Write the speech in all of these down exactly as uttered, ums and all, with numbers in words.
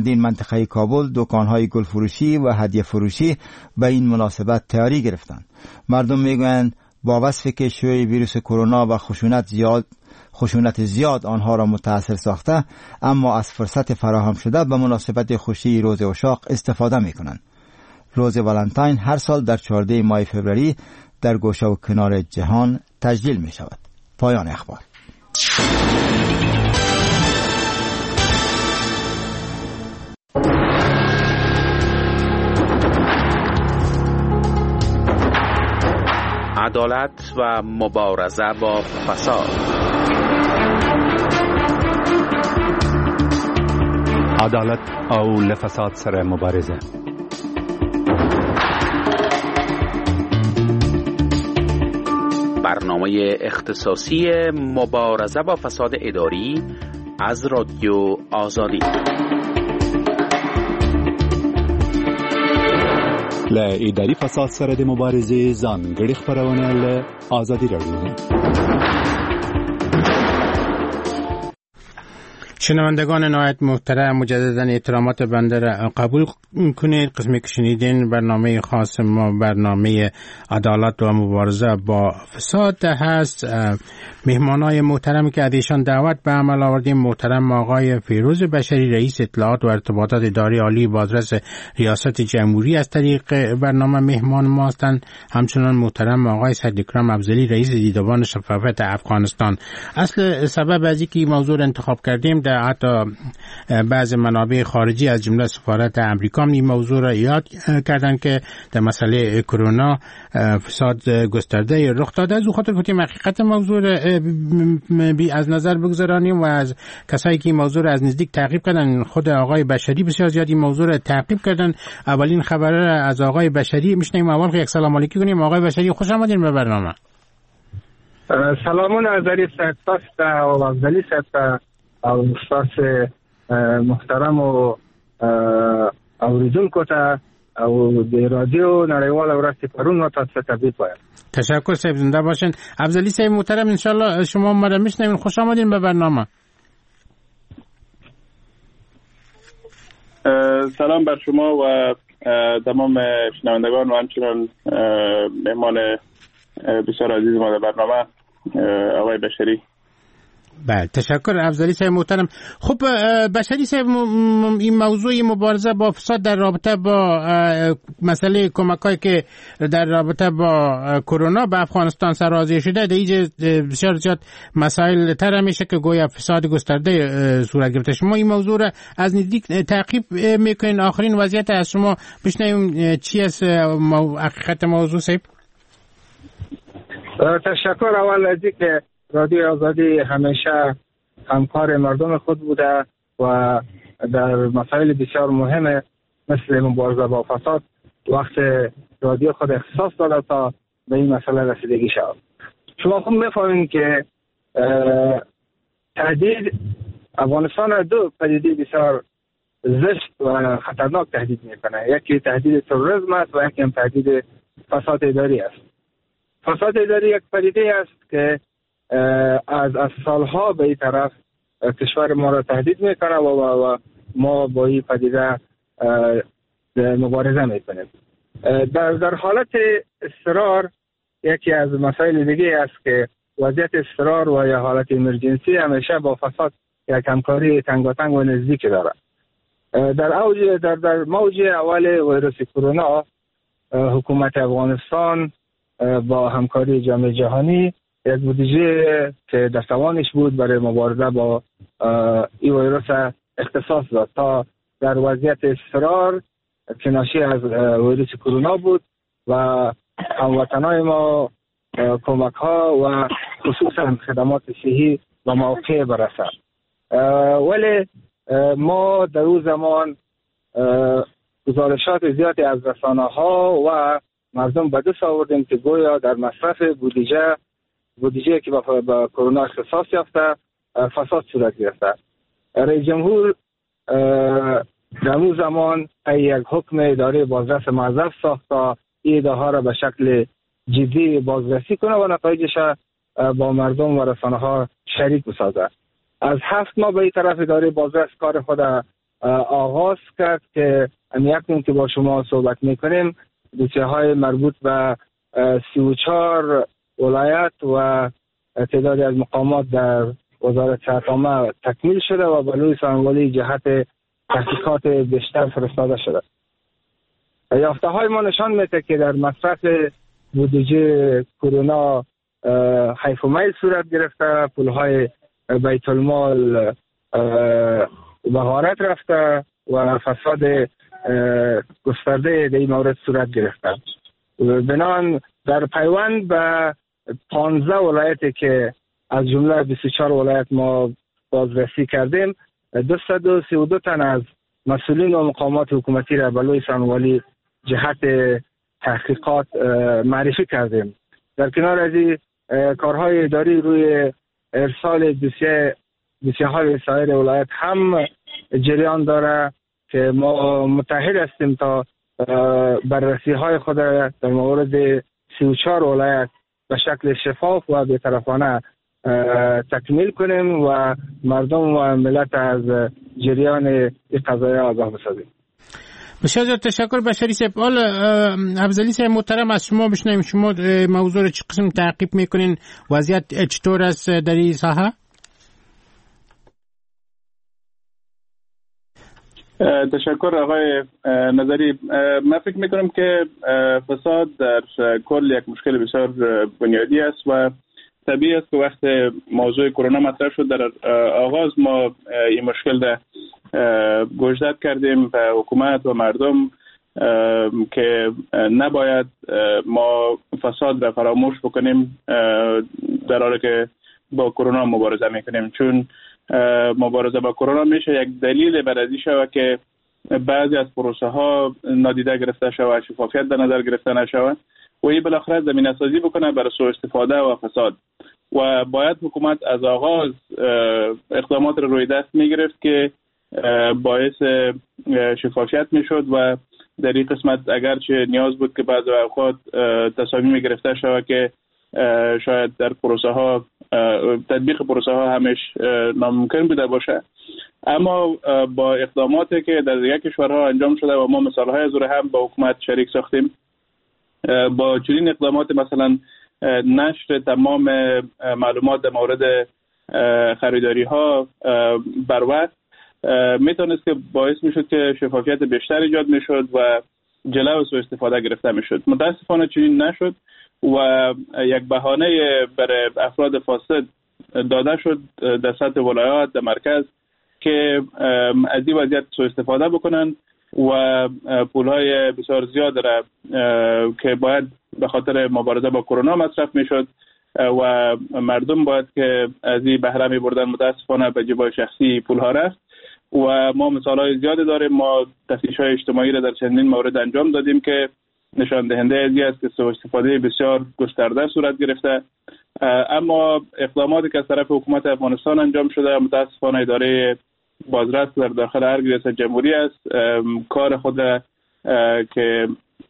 سرهندی منطقه کابل دکان‌های گل فروشی و هدیه فروشی به این مناسبت تیاری گرفتند. مردم میگویند با وصفی که شیوع ویروس کرونا و خشونت زیاد خشونت زیاد آنها را متاثر ساخته، اما از فرصت فراهم شده به مناسبت خوشی روز عشاق استفاده می‌کنند. روز ولنتاین هر سال در چهاردهم ماه فوریه در گوشه و کنار جهان تجلیل می شود. پایان اخبار. عدالت و مبارزه با فساد. عدالت او لفساد سره مبارزه. برنامه اختصاصی مبارزه با فساد اداری از رادیو آزادی. ل اداری فساد سره د مبارزې ځانګړي خبرونه ل آزادی رادیو. شنوندگان نهایت محترم، مجددا احترامات بنده را قبول کنید. قسمی که شنیدین برنامه خاص ما برنامه عدالت و مبارزه با فساد هست. مهمانای محترمی که ازشان دعوت به عمل آوردیم، محترم آقای فیروز بشری رئیس اطلاعات و ارتباطات اداری عالی بازرس ریاست جمهوری از طریق برنامه مهمان ما هستند. همچنان محترم آقای صدیقرام افضلی رئیس دیدبان شفافیت افغانستان. اصل سبب از اینکه این موضوع انتخاب کردیم، در حتی بعض منابع خارجی از جمله سفارت امریکا این موضوع را یاد کردن که در مسئله کرونا فساد گسترده رخ داده. از او خاطر گفتیم حقیقت موضوع بی از نظر بگذارانیم و از کسایی که این موضوع را از نزدیک تعقیب کردن، خود آقای بشری بسیار زیاد این موضوع را تعقیب کردن. اولین خبر را از آقای بشری میشنیم. اول یک سلام علیکی کنیم. آقای بشری خوش آمدین به برنامه. سلامون از علی سرپاست و افضلی سرپاست او استاد محترم و اوریدونکو ته او د رادیو نړیوال ورځ پرون نو تاسو ته بپایم. تشکر صاحب، زنده باشین. افضلی صاحب محترم، ان شاء الله شما ما را میشنوین. خوش آمدین به برنامه. سلام بر شما و تمام شنوندگان و همچنان مهمان بسیار عزیز ما در برنامه آقای بشری. بله، تشکر افضلی صاحب محترم. خب بشری صاحب، این موضوع مبارزه با فساد در رابطه با مسئله کمک‌هایی که در رابطه با کرونا به افغانستان سرازیر شده، در اینجا بسیار زیاد مسائل تر میشه که گویا فساد گسترده صورت گرفته. شما این موضوع را از نزدیک تعقیب میکنین. آخرین وضعیت از شما بشنویم چی است حقیقت موضوع صاحب؟ تشکر. اول از اینکه رادیو آزادی همیشه همکار مردم خود بوده و در مسائل بسیار مهم مثل مبارزه با فساد وقت رادیو خود اختصاص داده تا به این مسئله رسیدگی شود. شما خود می‌فهمید که تهدید افغانستان دو پدیده بسیار زشت و خطرناک تهدید میکنه. یکی تهدید تروریسم است و یکی هم تهدید فساد اداری است. فساد اداری یک پدیده است که از از سالها به این طرف کشور ما را تهدید میکنه و, و ما با این پدیده مبارزه میکنیم. در در حالت اضطرار یکی از مسائل دیگه است که وضعیت اضطرار و یا حالت امرجنسی همیشه با فساد یک همکاری تنگاتنگ و نزدیک داره. در اوج در در موج اول ویروس کرونا حکومت افغانستان با همکاری جامعه جهانی یک بودجه که در توانش بود برای مبارزه با این ویروس اختصاص داد تا در وضعیت اضطرار که ناشی از ویروس کرونا بود و هموطنان ما کمک ها و خصوصا خدمات صحی و موقع برسد. ولی ما در اون زمان گزارشات زیادی از رسانه ها و مردم به دست آوردیم که گویا در مصرف بودجه بودجه که با کرونا اختصاص یافته فساد صورت گرفته. رئیس جمهور در اون زمان یک حکم اداره بازرس موظف ساخت تا این ادعا ها را به شکل جدی بازرسی کنه و نتایجش با مردم و رسانه ها شریک بسازه. از هفت ماه به این طرف اداره بازرس کار خود آغاز کرد که امیکنون که با شما صحبت میکنیم دوسیه های مربوط به سی و چهار ولایت و تعدادی از مقامات در وزارت صحت عامه تکمیل شده و بلوی سخنوری جهت تحقیقات بیشتر فرستاده شده. یافته های ما نشان میده که در مصرف بودجه کرونا حیف و میل صورت گرفته، پولهای بیت المال به غارت رفته و فساد گسترده در این مورد صورت گرفته. بنابراین در پیوند به پانزده ولایتی که از جمله بیست و چهار ولایت ما بازرسی کردیم، دویست و سی و دو تن از مسئولین و مقامات حکومتی را بلوی سخنوری جهت تحقیقات معرفی کردیم. در کنار از این کارهای اداری روی ارسال دوسیه دوسیه های سایر ولایت هم جریان داره که ما متحد هستیم تا بررسی های خود در مورد سی و چهار ولایت به شکل شفاف و بی‌طرفانه تکمیل کنیم و مردم و ملت از جریان این قضایه آگاه بسازیم. بسیار زیاد تشکر بشری صاحب. حال افضلی صاحب محترم از شما بشنویم، شما موضوع رو چه قسم تعقیب میکنین؟ وضعیت چطور است در این ساحه؟ تشکر آقای نظری. من فکر میکنم که فساد در کل یک مشکل بسیار بنیادی است و طبیعی است که وقت موضوع کرونا مطرح شد در آغاز ما این مشکل را گوشزد کردیم به حکومت و مردم که نباید ما فساد را فراموش بکنیم در حالی که با کرونا مبارزه میکنیم، چون مبارزه با کرونا میشه یک دلیل بر از این شود که بعضی از پروسه ها نادیده گرفته شود، شفافیت در نظر گرفته نشود و این بالاخره زمینه سازی بکنه برای سوء استفاده و فساد. و باید حکومت از آغاز اقدامات رو روی دست میگرفت که باعث شفافیت میشد و در این قسمت اگرچه نیاز بود که بعضی اوقات تصامیم گرفته شود که شاید در پروسه ها تطبیق پروسه ها همش ناممکن بوده باشه، اما با اقداماتی که در دیگر کشورها انجام شده و ما مثال های از هم با حکومت شریک ساختیم، با چنین اقدامات مثلا نشر تمام معلومات در مورد خریداری ها بر وقت میتونست که باعث میشد که شفافیت بیشتر ایجاد میشد و جلو سوء استفاده گرفته میشد. متاسفانه چنین نشد و یک بهانه برای افراد فاسد داده شد در سطح ولایات در مرکز که از این وضعیت سوء استفاده بکنن و پولهای بسیار زیاد را که باید به خاطر مبارزه با کرونا مصرف میشد و مردم باید که از این بهره می بردن، متاسفانه به جیبای شخصی پولها رفت و ما مثالهای زیادی داریم. ما تفتیش‌های اجتماعی را در چندین مورد انجام دادیم که نشان دهنده از این است که سوء استفاده بسیار گسترده صورت گرفته، اما اقداماتی که از طرف حکومت افغانستان انجام شده متاسفانه اداره بازرس در داخل هر ریاست جمهوری است کار خود که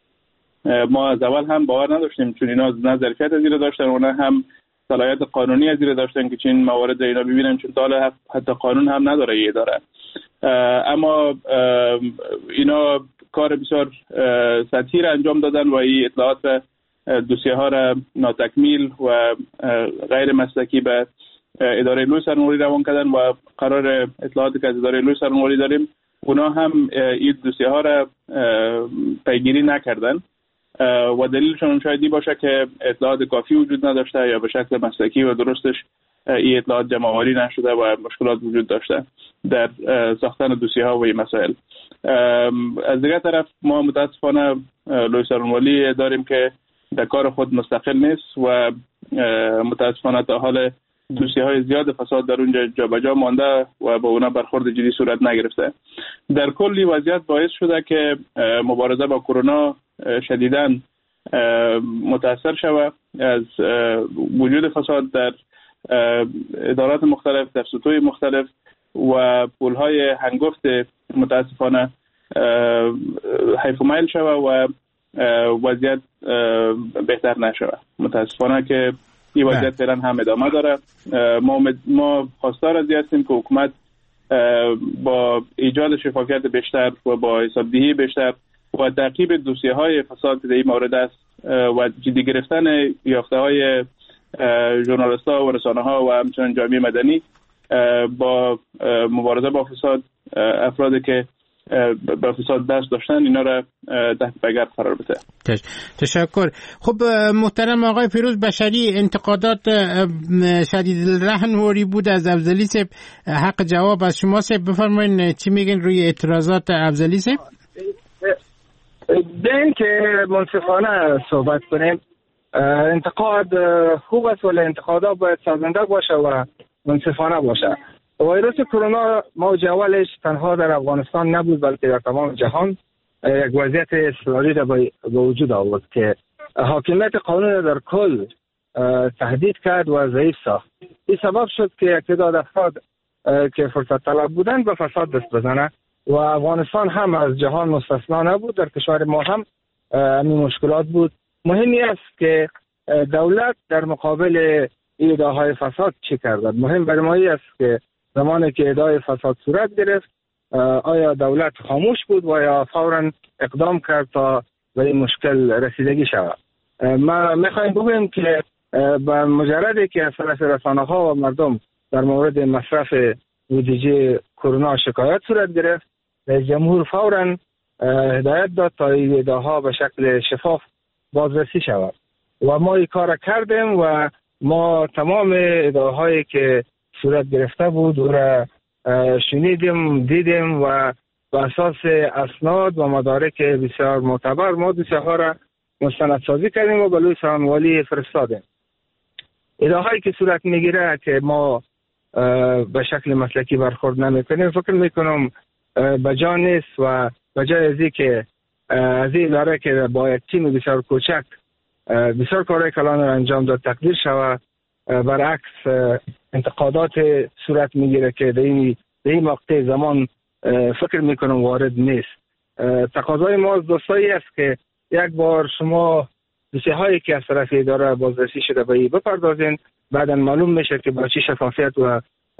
ما از اول هم باور نداشتیم، چون اینا نه ظرفیت از این داشتن و نه هم صلاحیت قانونی از این داشتن که چین موارد اینا ببینن، چون تا حتی قانون هم نداره یه داره. اما اینا کار بسیار سطحی را انجام دادن و این اطلاعات دوسیه ها را ناتکمیل و غیر مسلکی به اداره لوی سرنوری روان کردن و قرار اطلاعاتی که از اداره لوی سرنوری داریم اونا هم این دوسیه ها را پیگیری نکردن و دلیلشون شاید این باشه که اطلاعات کافی وجود نداشته یا به شکل مسلکی و درستش این اطلاعات جمع آوری نشده و مشکلات وجود داشته در ساختن دوسیه ها و این مسائل. از دیگر طرف ما متاسفانه لوی سرنوری داریم که در کار خود مستقل نیست و متاسفانه تا حال دوسیه های زیاد فساد در اونجا جابجا مانده و با اونا برخورد جدی صورت نگرفته. در کلی وضعیت باعث شده که مبارزه با کرونا شدیداً متاثر شود از وجود فساد در ادارات مختلف، در سطوح مختلف و پولهای هنگفت متاسفانه حیف و میل شود و وضعیت بهتر نشود. متاسفانه که این وضعیت فعلا هم ادامه داره. ما ما خواستار از این هستیم که حکومت با ایجاد شفافیت بیشتر و با حسابدهی بیشتر و تعقیب دوسیه های فساد در این مورد است و جدی گرفتن یافته های ژورنالیست ها و رسانه ها و همچنین جامعه مدنی با مبارزه با فساد، افرادی که با فساد دست داشتن اینا را تحت پگرد قرار بده. تشکر. خب محترم آقای فیروز بشری، انتقادات شدید الرحن وری بود از افضلی صاحب، حق جواب از شما صاحب. بفرمایید چی میگن روی اعتراضات افضلی صاحب؟ بین که منصفانه صحبت کنیم، انتقاد خوب است ولی انتقادات باید سازنده باشه و منصفانه باشه. ویروس کرونا موج اولش تنها در افغانستان نبود بلکه در تمام جهان یک وضعیت اضطراری را به وجود آورد که حاکمیت قانون در کل تهدید کرد و ضعیف ساخت. این سبب شد که یک تعداد افراد که فرصت طلب بودن به فساد دست بزنه و افغانستان هم از جهان مستثنا نبود. در کشور ما هم همین مشکلات بود. مهمی است که دولت در مقابل ایده‌های فساد چی کرد. مهم برای ما است که زمانی که ادعای فساد صورت گرفت آیا دولت خاموش بود و یا فوراً اقدام کرد تا به این مشکل رسیدگی شود. ما میخوایم بگویم که به مجردی که از طرف رسانه‌ها و مردم در مورد مصرف بودجه کرونا شکایت صورت گرفت، رئیس جمهور فوراً هدایت داد تا این ادعاها به شکل شفاف بازرسی شود و ما این کار کردیم و ما تمام ادعاهایی که صورت گرفته بود او را شنیدیم، دیدیم و به اساس اسناد و مدارک بسیار معتبر ما دوسیه‌ها را مستندسازی کردیم و به لوی سخنوالی فرستادیم. ادعاهایی که صورت میگیره که ما به شکل مسلکی برخورد نمیکنیم، فکر میکنم به جا نیست و به جای ازی که از این اداره که با یک تیم بسیار کوچک بسیار کارهای کلان را انجام داد تقدیر شود، برعکس انتقادات صورت میگیره که در این در این مقطع زمان فکر میکنم وارد نیست. تقاضای ما از دوستایی است که یک بار شما دوسیه هایی که از طرف اداره بازرسی شده به این بپردازین، بعدا معلوم میشه که با چه شفافیت و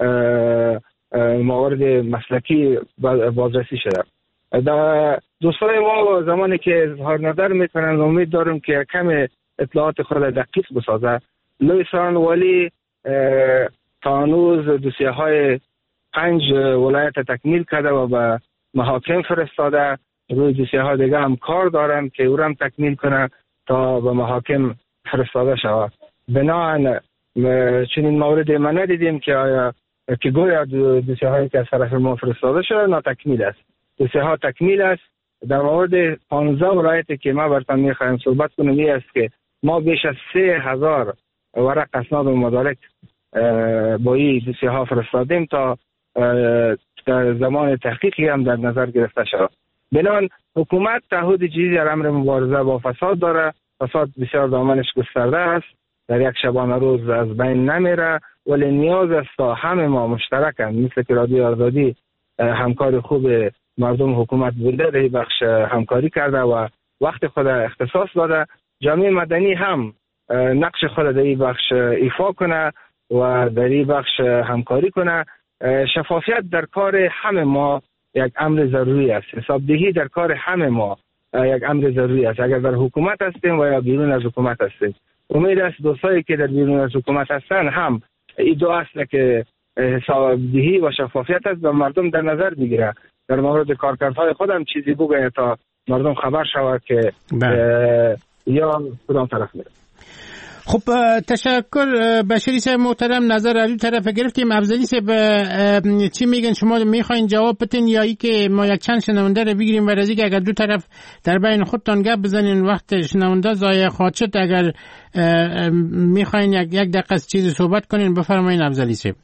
موارد مسلکی بازرسی شده. دوستای ما زمانی که اظهار نظر میکنن امید دارم که کم اطلاعات خود دقیق بسازه. لوی سخنوالی تا هنوز دوسیه های پنج ولایت تکمیل کرده و به محاکم فرستاده. روی دوسیه ها دیگه هم کار دارن که او را هم تکمیل کنه تا به محاکم فرستاده شود. بنابراین چنین مورد ما ندیدیم که آیا که گویا دوسیه هایی که از طرف ما فرستاده شده ناتکمیل است. دوسیه ها تکمیل است. در مورد پانزده ولایتی که ما براتون میخوایم صحبت کنیم این است که ما بیش از سه هزار ورق اسناد و مدارک با این دوسیه ها فرستادیم تا در زمان تحقیقی هم در نظر گرفته شد. بنابراین حکومت تعهد جدی در امر مبارزه با فساد داره. فساد بسیار دامنش گسترده است، در یک شبانه روز از بین نمیره، ولی نیاز است تا همه ما مشترکاً مثل که رادیو آزادی همکار خوب مردم حکومت بوده در این بخش همکاری کرده و وقت خود اختصاص داده. جامعه مدنی هم نقش خود در این بخش ایفا کنه و در این بخش همکاری کنه. شفافیت در کار همه ما یک امر ضروری است. حسابدهی در کار همه ما یک امر ضروری است، اگر در حکومت هستیم و یا بیرون از حکومت هستیم. امید است دوستایی که در بیرون از حکومت هستن هم این دو اصل که حسابدهی و شفافیت است به مردم در نظر بگیره. در مورد کارکردهای خودم چیزی بگه تا مردم خبر شود که یا کدام طرف میره. خب تشکر بشری صاحب محترم. نظر از اون طرف گرفتیم. افضلی صاحب چی میگن؟ شما میخواین جواب بدین یا ای که ما یک چند شنونده رو بگیریم و از اینکه اگر دو طرف در بین خودتان گپ بزنین وقت شنونده ضایع خواهد شد، اگر میخواین یک یک دقیقه چیزی صحبت کنین بفرمایین افضلی صاحب.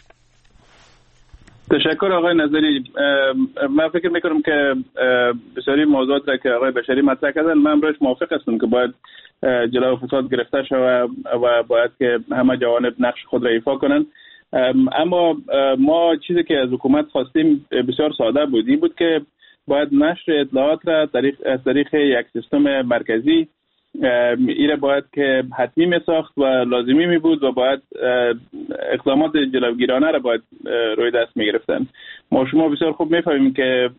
تشکر آقای نظری. من فکر میکنم که بسیاری موضوعات را که آقای بشری مطرح کردن من برایش موافق هستم که باید جلوی فساد گرفته شود و باید که همه جوانب نقش خود را ایفا کنند. اما ما چیزی که از حکومت خواستیم بسیار ساده بود، این بود که باید نشر اطلاعات را طریق از طریق یک سیستم مرکزی ایره باید که حتمی می ساخت و لازمی می بود و باید اقدامات جلوگیرانه را باید روی دست می گرفتن. ما شما بسیار خوب می فهمیم که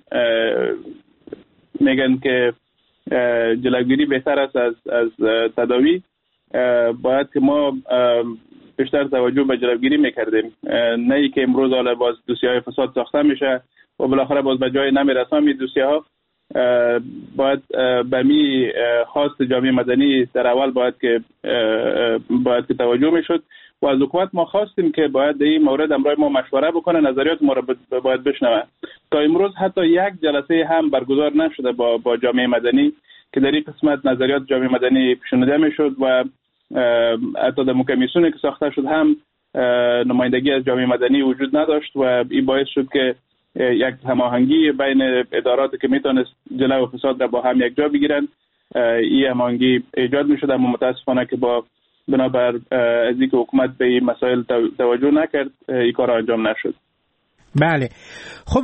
میگن که جلوگیری بهتر است از از تداوی. باید که ما بیشتر توجه به جلوگیری میکردیم، نه ای که امروز حالا باز دوسیه‌های فساد ساخته میشه و بالاخره باز به جای نمیرسه می دوسیه‌ها. باید به می خواست جامعه مدنی در اول باید که باید که توجه میشد و از حکومت ما خواستیم که باید در این مورد امروز ما مشوره بکنه، نظریات ما را باید بشنوه. تا امروز حتی یک جلسه هم برگزار نشده با با جامعه مدنی که در این قسمت نظریات جامعه مدنی پیشنهاده میشد و حتی در کمیسیونی که ساخته شد هم نمایندگی از جامعه مدنی وجود نداشت و این باعث شد که یک هماهنگی بین اداراتی که میتونست جلو فساد را با هم یک جا بگیرن این هماهنگی ایجاد میشد، اما متاسفانه که با بنابر از اینکه حکومت به این مسائل توجه نکرد این کار انجام نشد. بله خب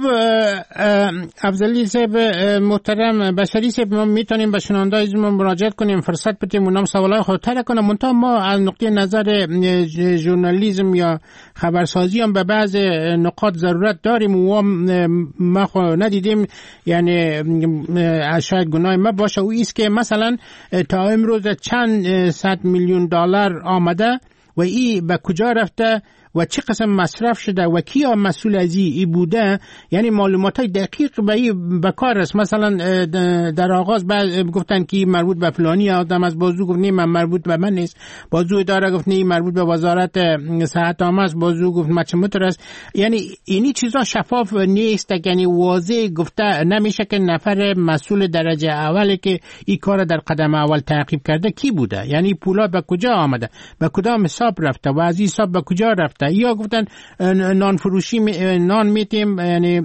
افضلی صاحب محترم، بشری صاحب، ما میتونیم به شنوندای ما مراجعت کنیم، فرصت بدیم اونم سوالای خودتر کنم. منتها ما از نقطه نظر ژورنالیسم یا خبرسازی هم به بعض نقاط ضرورت داریم و ما خو ندیدیم، یعنی شاید گناه ما باشه و ایست که مثلا تا امروز چند صد میلیون دلار آمده و این به کجا رفته و چه قسم مصرف شده و کیا مسئول از این بوده، یعنی معلومات های دقیق به این بکار است. مثلا در آغاز گفتن که مربوط به فلانی آدم از، بازو گفت نه من مربوط به من نیست، بازو اداره گفت نه مربوط به وزارت صحت عامه است، بازو گفت مچمتر است. یعنی اینی چیزا شفاف نیست، یعنی واضح گفته نمیشه که نفر مسئول درجه اولی که این کار در قدم اول تعقیب کرده کی بوده، یعنی پولا به کجا آمده، به کدام حساب رفته و از این حساب به کجا رفته. یا گفتن نان فروشی نان میتیم، یعنی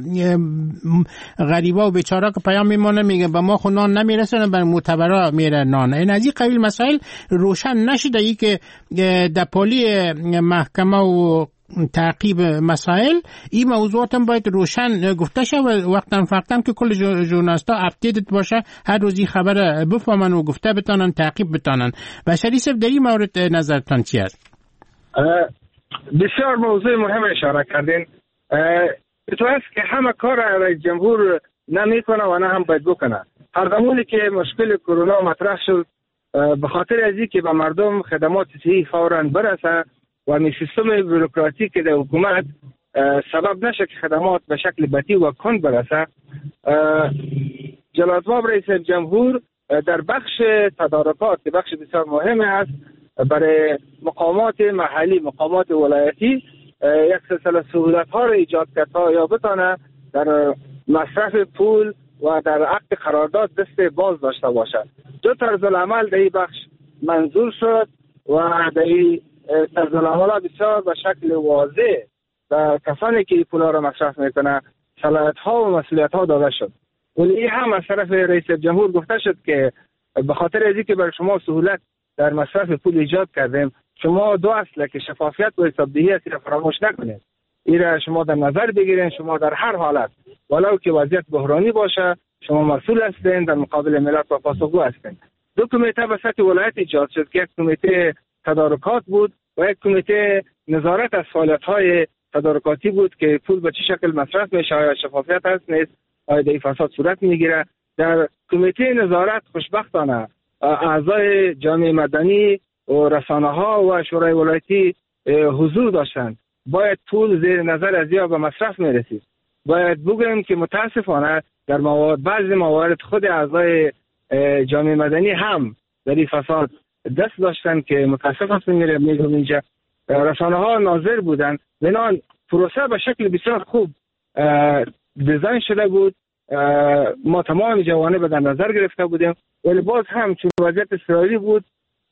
غریبا و بیچارا که پیام میمونه میگه به ما خو نان نمیرسه، بر معتبرا میره نان. این از این قبیل مسائل روشن نشده، ای که در پالی محکمه و تعقیب مسائل این موضوعات هم باید روشن گفته شه و وقتا فقطا که کل ژورنالیستا اپدیت باشه، هر روزی خبر بفهمن و گفته بتانن، تعقیب بتانن. بشری صاحب در این مورد نظرتان چی است؟ بسیار موضوع مهم اشاره کردین. تو است که همه کار رئیس جمهور نمیکنه و نه هم باید بکنه. هر زمانی که مشکل کرونا مطرح شد، به خاطر از اینکه به مردم خدمات صحی فوراً برسه و می سیستم بوروکراتیک در حکومت سبب نشه که خدمات به شکل بطیء و کند برسه، جلال‌آباد رئیس جمهور در بخش تدارکات، بخش بسیار مهم است برای مقامات محلی، مقامات ولایتی، یک سلسله سهولت ها را ایجاد کرد تا یا بتانه در مصرف پول و در عقد قرارداد دست باز داشته باشد. دو طرز العمل در این بخش منظور شد و در این طرز العمل بسیار به شکل واضح و کسانی که پولا را مصرف میکنه صلاحیت ها و مسئولیت ها داده شد. ولی این هم از طرف رئیس جمهور گفته شد که به خاطر از اینکه برای شما سهولت در مصرف پول ایجاد کردیم، شما دو اصله که شفافیت و حسابدهی است را فراموش نکنید. این را شما در نظر بگیرید. شما در هر حالت ولو که وضعیت بحرانی باشه شما مسئول هستین، در مقابل ملت و پاسخگو هستین. دو کمیته به سطح ولایت ایجاد شد که یک کمیته تدارکات بود و یک کمیته نظارت از فعالیت‌های تدارکاتی بود که پول به چه شکل مصرف میشه، آیا شفافیت هست نیست، آیا در فساد صورت میگیره. در کمیته نظارت خوشبختانه اعضای جامعه مدنی و رسانه ها و شورای ولایتی حضور داشتند. باید پول زیر نظر از یا به مصرف میرسید. باید بگویم که متاسفانه در موارد بعضی موارد خود اعضای جامعه مدنی هم در این فساد دست داشتن که متاسف هستم میگم اینجا رسانه ها ناظر بودن. بنان پروسه به شکل بسیار خوب دیزاین شده بود، ما تمام جوانب در نظر گرفته بودیم، ولی باز هم چون وضعیت اضطراری بود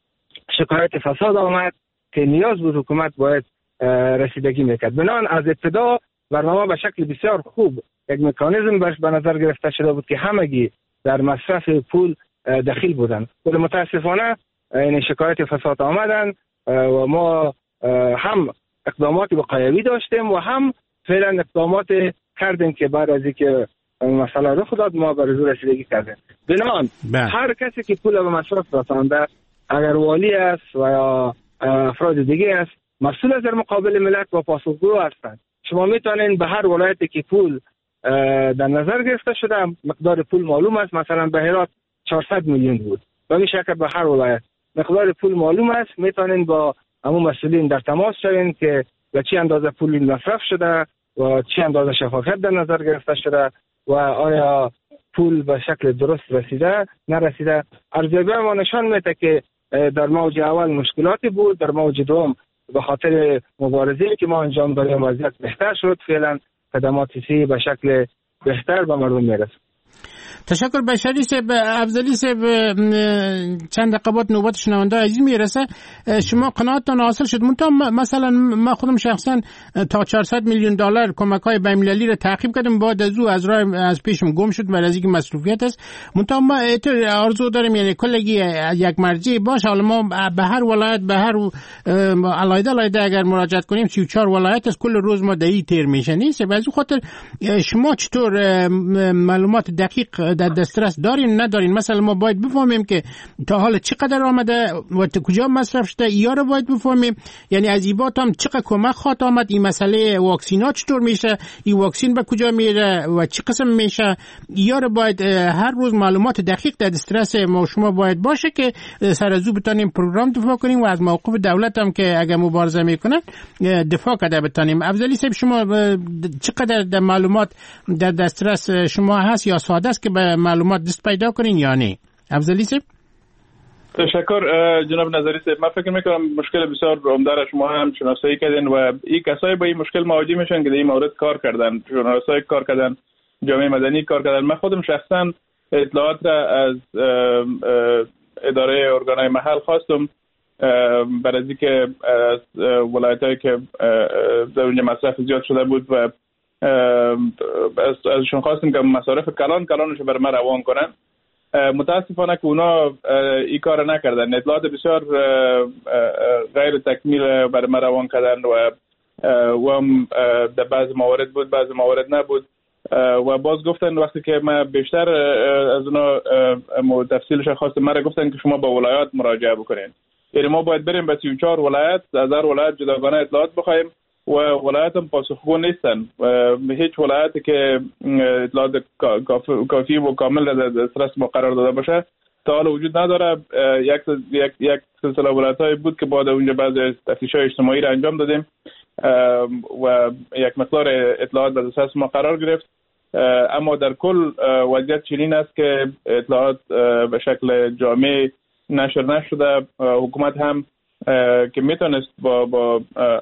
شکایت فساد آمد که نیاز بود حکومت باید رسیدگی میکرد. بنان از ابتدا برنامه به شکل بسیار خوب یک مکانیزم برش به نظر گرفته شده بود که همگی در مصرف پول دخیل بودن، ولی متاسفانه این شکایت فساد آمدن و ما هم اقدامات وقایوی داشتیم و هم فعلا اقدامات کردیم که بعد از اینکه مسئله رخ داد، ما به رضا رسیدگی کردیم. بنابراین هر کسی که پول به مصرف رسانده، اگر والی است و یا افراد دیگه است، مسئول از در مقابل ملت و پاسخگو هستند. شما میتونین به هر ولایتی که پول در نظر گرفته شده، مقدار پول معلوم است. مثلا به هرات چهارصد میلیون بود، به این شکل به هر ولایت مقدار پول معلوم است. میتونین با همون مسئولین در تماس شوین که به چه اندازه پول مصرف شده و چه اندازه شفافیت در نظر گرفته شده و آیا پول به شکل درست رسیده نرسیده. ارزیابی ما نشان میده که در موج اول مشکلاتی بود، در موج دوم به خاطر مبارزه‌ای که ما انجام دادیم وضعیت بهتر شد. فعلا خدمات سی به شکل بهتر به مردم میرسه. تشکر. بشری صاحب، افضلی صاحب، چند دقیقه بعد نوبت شنونده عزیز میرسه. شما قناعتتان حاصل شد؟ منتها مثلا من خودم شخصا تا چهارصد میلیون دلار کمک‌های بین‌المللی را تعقیب کردم، بعد از او از راه از پیشم گم شد برای اینکه مصروفیت است. منتها ما آرزو داریم یعنی کلگی یک مرجع باشه. حالا ما به هر ولایت به هر علایده علایده اگر مراجعت کنیم سی و چهار ولایت است، کل روز ما دهی تیر میشه نیست. به از خاطر شما چطور معلومات دقیق در دسترس دارین ندارین؟ مثلا ما باید بفهمیم که تا حالا چقدر آمده و کجا مصرف شده، یا رو باید بفهمیم یعنی از ایبات هم چقدر کمک خواهد آمد، این مسئله واکسینا چطور میشه، این واکسین به کجا میره و چه قسم میشه، یا رو باید هر روز معلومات دقیق در دسترس ما شما باید باشه که سر از او بتونیم پروگرام دفاع کنیم و از موقف دولت هم که اگر مبارزه میکنه دفاع کرده بتونیم. افضلی صاحب، شما چقدر در معلومات در دسترس شما هست یا ساده است که به معلومات دست پیدا کنین یا نه؟ افضلی صاحب. تشکر جناب نظری صاحب. من فکر میکنم مشکل بسیار عمده را شما هم شناسایی کردین و این کسایی با این مشکل مواجه میشن که در این مورد کار کردن، ژورنالیستای کار کردن، جامعه مدنی کار کردن. من خودم شخصا اطلاعات را از اداره ارگانهای محل خواستم برای از اینکه از ولایتایی که در اونجا مصرف زیاد شده بود و ازشون خواستیم که مصارف کلان کلانش برای من روان کنن. متاسفانه که اونا این کار نکردن، اطلاعات بسیار غیر تکمیل برای من روان کردن و و هم در بعض موارد بود بعض موارد نبود و باز گفتن وقتی که من بیشتر از اونا تفصیلش خواستم، من گفتن که شما با ولایات مراجعه بکنین. یعنی ما باید بریم به سی و چهار ولایت، از هر ولایت جداگانه اطلاعات بخوایم و ولایت هم پاسخگو نیستن. هیچ ولایتی که اطلاعات کافی و کامل در دسترس ما قرار داده باشه تا حالا وجود نداره. یک یک یک سلسله ولایت‌های بود که بعد اونجا بعضی تفتیش‌های اجتماعی را انجام دادیم و یک مقدار اطلاعات در دسترس ما قرار گرفت، اما در کل وضعیت چنین است که اطلاعات به شکل جامع نشر نشده. حکومت هم که میتونست با با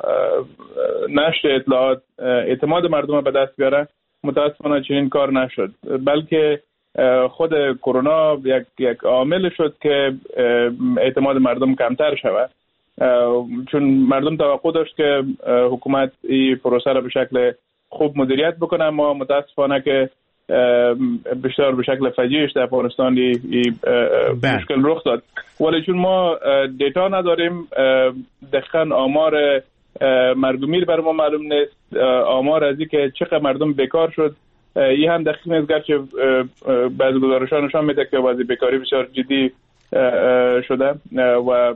نشر اطلاعات اعتماد مردم به دست بیاره، متاسفانه چنین کار نشد، بلکه خود کرونا یک یک عامل شد که اعتماد مردم کمتر شود، چون مردم توقع داشت که حکومت این پروسه را به شکل خوب مدیریت بکنه. ما متاسفانه که بیشتر به شکل فجیعش در افغانستان این مشکل رخ داد، ولی چون ما دیتا نداریم، دقیقاً آمار مرگ و میر بر ما معلوم نیست، آمار از این که چقدر مردم بیکار شد این هم دقیق نیست، گرچه بعضی گزارش‌ها نشان میده که وضع بیکاری بسیار جدی شده و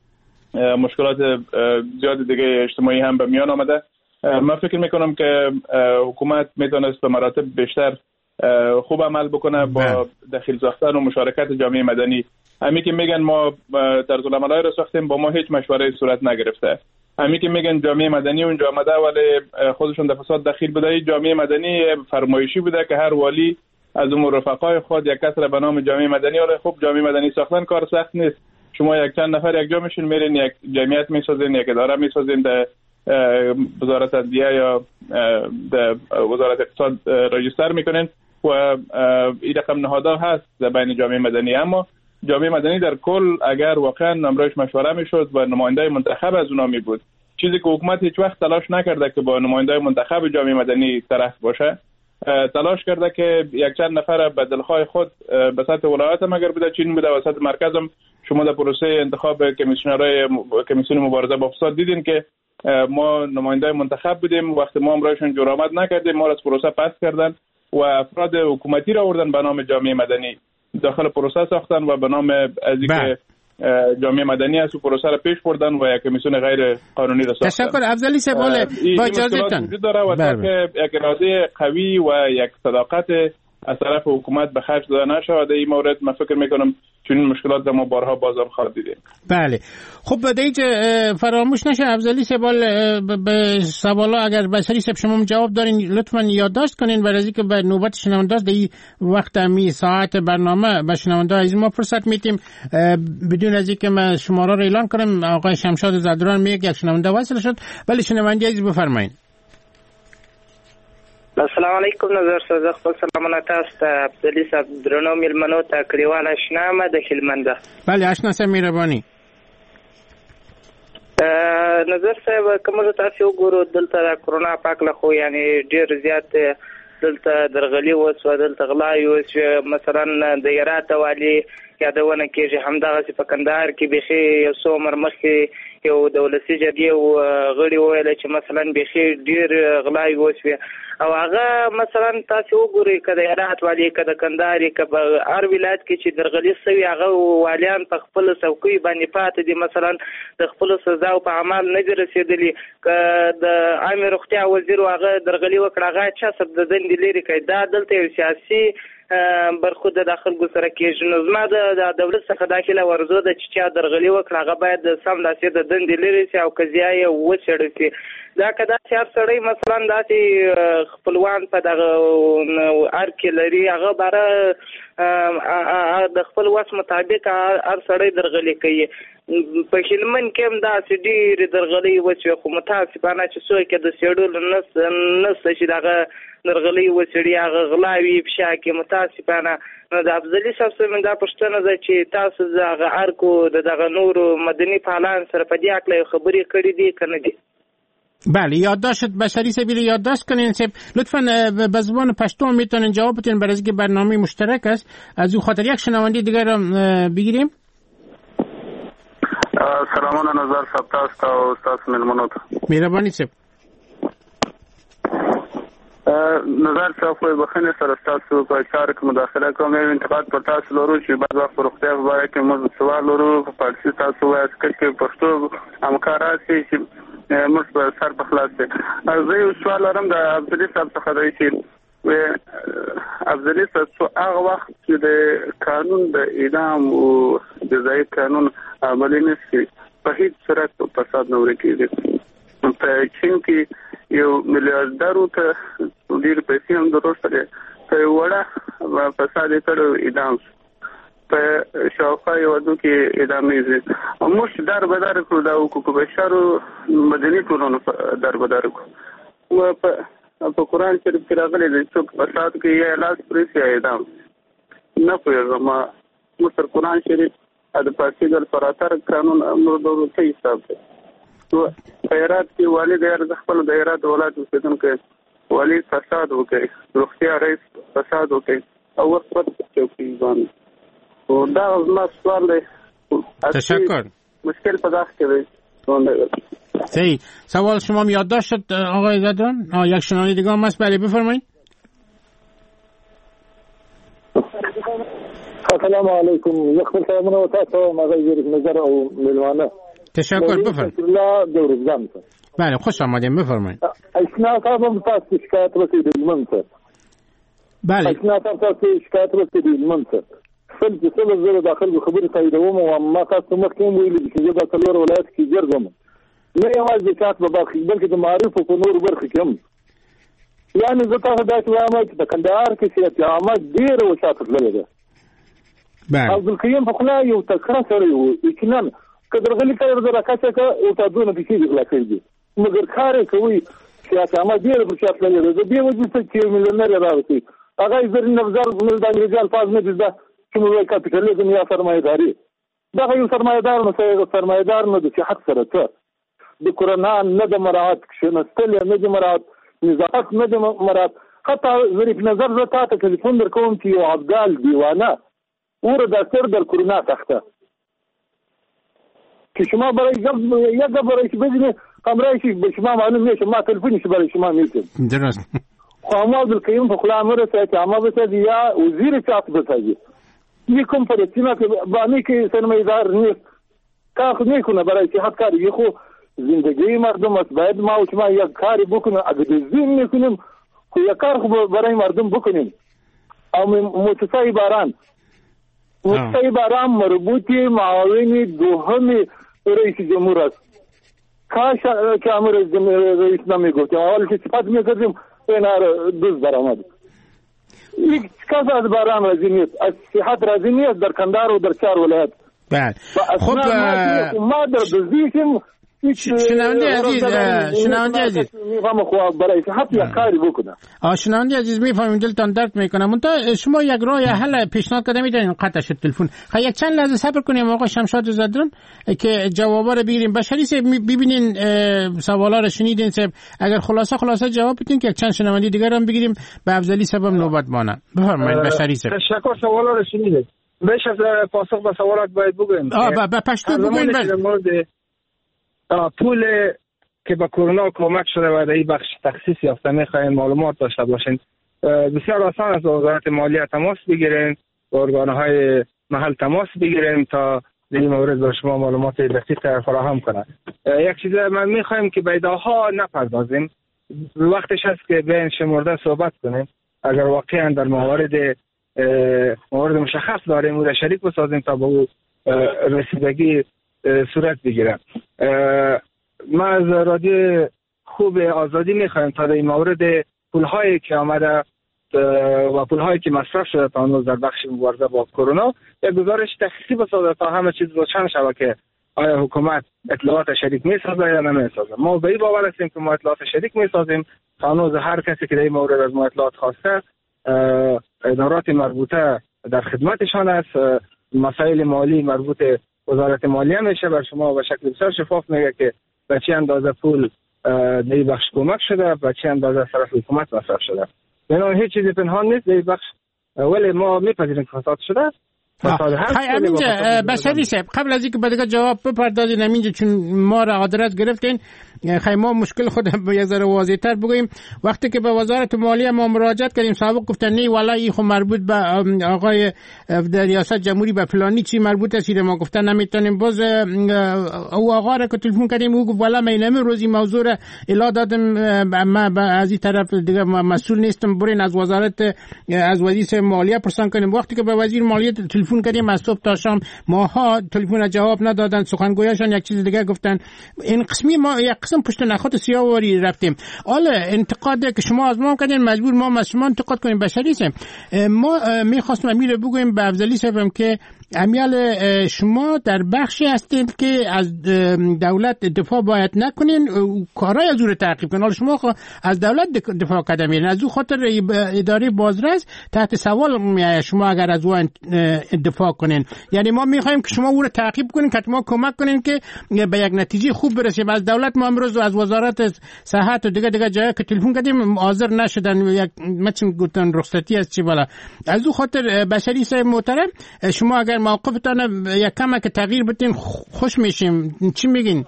مشکلات زیاد دیگه اجتماعی هم به میان آمده. من فکر میکنم که حکومت میتونست به مراتب بیشتر خوب عمل بکنه با دخیل ساختن و مشارکت جامعه مدنی. همین که میگن ما طرزالعمل‌های را ساختیم، با ما هیچ مشوره صورت نگرفته. همین که میگن جامعه مدنی اونجا آمده ولی خودشون در فساد دخیل بوده. این جامعه مدنی فرمایشی بوده که هر والی از اون رفقای خود یک کس را به نام جامعه مدنی، ولی خب جامعه مدنی ساختن کار سخت نیست. شما یک چند نفر یک جا میشین، میرین یک جمعیت میسازین، یک اداره میسازین، در وزارت عدلیه یا در وزارت اقتصاد رجیستر میکنین و این رقم نهادها هست در بین جامعه مدنی. اما جامعه مدنی در کل اگر واقعا نمرش مشوره میشد و نماینده منتخب از اونا می بود، چیزی که حکومت هیچ وقت تلاش نکرده که با نماینده منتخب جامعه مدنی طرف باشه، تلاش کرده که یک چند نفر به دلخواه خود به سطح ولایت هم اگر بوده چین بوده و سطح مرکز هم شما در پروسه انتخاب کمیسیونرهای کمیسیون مبارزه با فساد دیدین که ما نماینده منتخب بودیم، وقتی ما امرایشون جرأت نکردیم ما را از پروسه پس کردن و افراد حکومتی را آوردن به نام جامعه مدنی داخل پروسه ساختن و به نام از اینکه جامعه مدنی است و پروسه را پیش بردن و یک کمیسیون غیر قانونی را ساختن. تشکر افضلی صاحب. با اجازهتون وجود داره و تا که یک اراده قوی و یک صداقت از طرف حکومت به خرج داده نشود این مورد من فکر میکنم چنین مشکلات در ما بارها باز هم خواهد دیدیم. بله خب دیگه فراموش نشه افضلی صاحب به سوالا اگر بشری صاحب شما جواب دارین لطفا یادداشت کنین برای اینکه به نوبت شنونده در این وقت می ساعت برنامه به شنونده از ما فرصت میتیم بدون از اینکه من شماره را اعلان کنم. آقای شمشاد زدران میگه یک شنونده وصل شد. ولی شنونده عزیز بفرمایید. السلام علیکم نظر صدق خپل سلامونه تاسو ته عبدالي صاحب درنو میلمنو ته کلیوال اشنا مه د هلمند. بله اشنا صاحب مهرباني. نظر صاحب کوم تاسو وګورو دلته د کرونا پاک له خو یعنی ډیر زیات دلته درغلي وسو دلته غلا یو مثلا د یرات والی یادونه کېږي همدغه په کندهار کې بيخي یو څو عمر مخکې یو دولتي جرګې غړي وویل چې مثلا بيخي ډیر غلا یو او هغه مثلا تاسو وګورئ کله یرات والی کله کندهار کې په هر ولایت کې چې درغلي سوي هغه والیان په خپل څوکۍ باندې پاتې دي مثلا د خپل سزا او په عمل نه دي رسیدلي د عامه روغتیا وزیر هغه درغلي وکړه هغه چا سب د دندې لري کې دا دلته یو سیاسي برخود د داخل ګسره کې نو زما د دولت څخه داخله ورزو د چا درغلي وکړه هغه باید سم داسې د دندې لري چې او قضیه یې وڅېړل شي. دا کدا چې هر سړی مثلا داسې خپلوان په دغه ار کې لري هغه باره د خپل وس مطابق هر سړی درغلي کوي. په هلمند کې هم داسې ډېرې درغلي وشوې خو متاسفانه چې څوک د څېړلو نشته چې دغه درغلي وڅېړي هغه غلاوي افشا کې متاسفانه. نو د افضلي صاحب څخه دا پوښتنه ده چې تاسو دغه ارکو د دغه نورو مدني فعالان سره په دې اړه خبرې کړې دي که نه دي؟ بله یادداشت بشری سبیل یادداشت کنین سب لطفا به زبان پشتو میتونین جواب بدین برای اینکه برنامه مشترک است. از او خاطر یک شنونده دیگر را بگیریم. سلامونه نظر صاحب تاسو ته او تاسو ملمنو ته مهرباني صاحب. نظر صاحب خو بخنه سره تاسو په کار کې مداخله کوم یو انتقاد پر تاسو لرو چې بعض وخت روغتیا په اړه کې موږ سوال لرو په پارسي تاسو وایي چې پښتو همکارات چې موږ په سر په خلاص دي. زه یو سوال لرم د عبدالي صاحب څخه دی چې عبدالي صاحب هغه وخت چې د قانون د اعدام او جزایي قانون عملي نشي په هیڅ صورت په فساد نه ورکېږي. په چین کې یو میلیاردر ته ډېر پیسې هم دروسته په وړه فساد یې کړو اعدام په شاوخوا یوازو کې اعدامېږي. موږ در بدر کړو د حقوقو بشرو مدني ټولنو در بدر کړو په قرآن شریف کې راغلی دی څوک فساد کوي یا لاس پرې شي اعدام نه پوهېږم. موږ تر قرآن شریف د پارسي د فراتر قانون امر دولتي حساب دی. په هرات کې والي د خپل د هرات ولایت اوسېدونکی والي فساد وکړي روغتیا رئیس فساد وکړي او وخت وخت چوکۍ باندې دا زما سوال دی. تشکر. مشکل په داخل کې دی. صحیح سوال شما یادداشت شد آقای زدران. یک شنونده دیگه هم هست. بله بفرمایید. السلام علیکم. یک خپل سلامونه و تاسو مغای زیر نظر او ملوانه. تشکر بفرمایید. الله دورزم. بله خوش آمدید بفرمایید. اشنا صاحب تاسو شکایت رسیدید منصر. بله اشنا تاسو شکایت رسیدید منصر. فل چې څه زره داخل خبرې تاییدوم او ما تاسو مخکې ویل چې د څلور ولایت کې ګرځم نه یوازې د چات په برخه بلکې د معارف په نور برخه کې هم یعنی زه تاسو دا چې وایم چې د کندهار کې چې عامه ډېر وشاتل لري ده. بله عبدالقیوم په خلا یو تکړه سره یو یقینا کدرغلی کړه د راکاڅه او تاسو نه بيخي غلا کوي مګر کار کوي چې عامه ډېر وشاتل لري ده. به وجه چې مليونر راوتی هغه زرین نظر مل د انګلیزي الفاظ نه دي کومه کاپیټالیزم یا سرمایه‌داري دا یو سرمایه‌دار نو سرمایه‌دار نو د صحت سره ته د کرونا نه د مراعات شنستل نه د مراعات نظافت نه د مراعات حتی ظریف نظر زه تاسو ټلیفون درکوم چې یو عبدال دیوانه ور د سر د کرونا تخته که شما برای جب یک برای بزنه کامرایشی به شما معلوم میشه ما تلفنش برای شما میتونم درست خو ما بالکیم په خلا مرسته چې ما به یا وزیر چاپ بسازی یکم فلسطین که با نیکی سرمایه‌دار نیست کار نمیکنه برای صحت کاری خو زندگی مردم است باید ما و شما یک کاری بکنیم اگه دزدی میکنیم خو یک کار خو برای مردم بکنیم او مؤسسه باران مؤسسه باران مربوطی معاونی دوهم رئیس جمهور است کاش که امر رئیس نمیگفت اول که صفت میکردیم اینا دوز برآمد یک کس از باران راضی نیست از صحت راضی نیست در کندهار و در چهار ولایت. بله خب ما در دزدیشیم شنونده عزیز شنونده عزیز میفهم خو برای صحت یک کاری بکنه. آ شنونده عزیز میفهمم دلتان درد میکنه. منتها شما یک راه حل پیشنهاد کردید میدونین قطع شد تلفن. خب یک چند لحظه صبر کنیم آقا شمشاد زدران که جوابا رو بگیریم. بشری صاحب ببینین سوالا رو شنیدین صاحب اگر خلاصه خلاصه جواب بدین که یک چند شنونده دیگر هم بگیریم به افضلی سبب نوبت مانه. بفرمایید بشری صاحب. تشکر سوالا رو شنیدید. بیش از پاسخ به سوالات باید بگویم. آ به پشتو بگوین. پول که به کرونا کمک شده و در این بخش تخصیص یافته میخواین معلومات داشته باشین. بسیار آسان از وزارت مالیه تماس بگیرین با ارگانهای محل تماس بگیرین تا در این مورد به شما معلومات دقیق فراهم کنه. یک چیز من میخوایم که به ایده‌ها نپردازیم. وقتش هست که بین شمرده صحبت کنیم. اگر واقعا در موارد موارد مشخص داریم و شریک بسازیم تا به او رسیدگی صورت بگیره. ما از رادیو خوب آزادی میخوایم تا در این مورد پولهایی که آمده و پولهایی که مصرف شده تا هنوز در بخش مبارزه با کرونا یک گزارش تخصیصی بسازه تا همه چیز روشن شود که آیا حکومت اطلاعات شریک میسازه یا نمیسازه. ما به این باور هستیم که ما اطلاعات شریک میسازیم تا هنوز هر کسی که در این مورد از ما اطلاعات خواسته ادارات مربوطه در خدمتشان است. مسائل مالی مربوط وزارت مالیه میشه بر شما به شکل بسیار شفاف میگه که به چه اندازه پول در این بخش کمک شده به چه اندازه از طرف حکومت مصرف شده. یعنی هیچ چیزی پنهان نیست در این بخش ولی ما میپذیریم که فساد شده. خیلی امینجا بشری صاحب قبل از اینکه بدگاه جواب بپردازین امینجا چون ما را آدرس گرفتین خیلی ما مشکل خود به یک ذره واضح تر بگوییم. وقتی که به وزارت مالیه ما مراجعت کردیم سابق گفتن نه والا این خود مربوط به آقای در ریاست جمهوری به فلانی چی مربوط است ما گفتن نمیتونیم. باز او آقا را که تلفن کردیم او گفت والا من روزی موضوع را اطلاع دادم ما از این طرف دیگه مسئول نیستم برین از وزارت از وزیر مالیه پرسان کنیم. وقتی که به وزیر مالیه تلفن کردیم از صبح تا شام ماها تلفن جواب ندادن. سخنگویشان یک چیز دیگه گفتن. این قسمی ما یک قسم پشت نخود سیاوری رفتیم. حالا انتقاد که شما از ما کردین مجبور ما از شما انتقاد کنیم. بشری صاحب ما میخواستم امیر بگویم به افضلی صاحبم که امیال شما در بخشی هستید که از دولت دفاع باید نکنین کارهای از او رو تعقیب کنین. حالا شما از دولت دفاع کردن میرین از او خاطر اداره بازرس تحت سوال میایه شما اگر از او دفاع کنین. یعنی ما میخوایم که شما او رو تعقیب کنین که ما کمک کنین که به یک نتیجه خوب برسیم. از دولت ما امروز از وزارت صحت و دیگه دیگه جایی که تلفن کردیم حاضر نشدن یک مچن گفتن رخصتی است چی بالا. از او خاطر بشری صاحب محترم شما اگر موقفتان یک کم که تغییر بدین خوش میشیم. چی میگین؟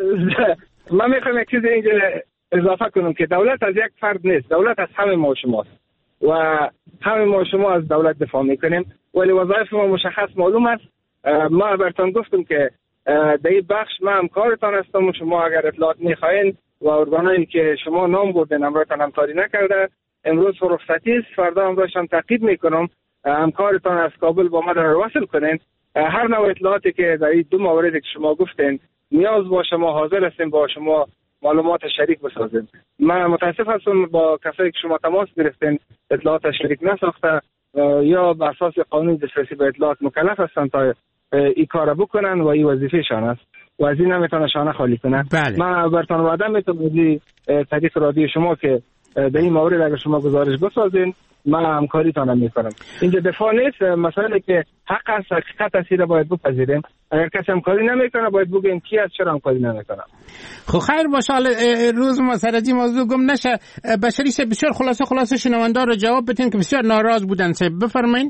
من میخوام یک چیز اینجا اضافه کنم که دولت از یک فرد نیست. دولت از همه ما شماست و همه ما شما از دولت دفاع میکنیم ولی وظایف ما مشخص معلوم است. ما براتون گفتم که در این بخش ما همکارتان هستم و شما اگر اطلاعات میخواین و ارگانایی که شما نام بردین امروزتان همکاری نکرده امروز رخصتی است فردا امروزشان تعقیب میکنم همکارتان از کابل با ما در وصل کنین. هر نوع اطلاعاتی که در این دو موردی که شما گفتین نیاز باشه ما حاضر هستیم با شما معلومات شریک بسازیم. من متاسف هستم با کسایی که شما تماس گرفتین اطلاعات شریک نساخته یا بر اساس قانون دسترسی به اطلاعات مکلف هستن تا این کار بکنن و این وظیفه شان است و از این نمیتونه شانه خالی کنن. بله. من براتون وعده میتونم طریق رادیو شما که در این مورد اگر شما گزارش بسازین من همکاری تانم میکنم. اینجا دفاع نیست مسئله که حق است حقیقت است را باید بپذیریم. اگر کسی همکاری نمیکنه باید بگیم کی است چرا همکاری نمیکنه. خب خیر باشه روز ما سر از این موضوع گم نشه. بشری صاحب بسیار خلاصه خلاصه شنونده رو جواب بدین که بسیار ناراض بودن. صاحب بفرمایید.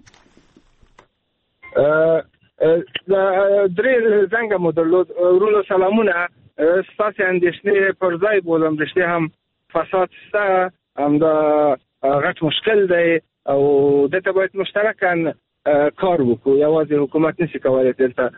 دری زنگ مدرلود رولو سلامونه ستاسی اندیشنی پرزای بودم رشته هم فساد سته هم دا غټ مشکل دی او دته باید مشترکاً کار وکړو. یوازې حکومت نشي کولای دلته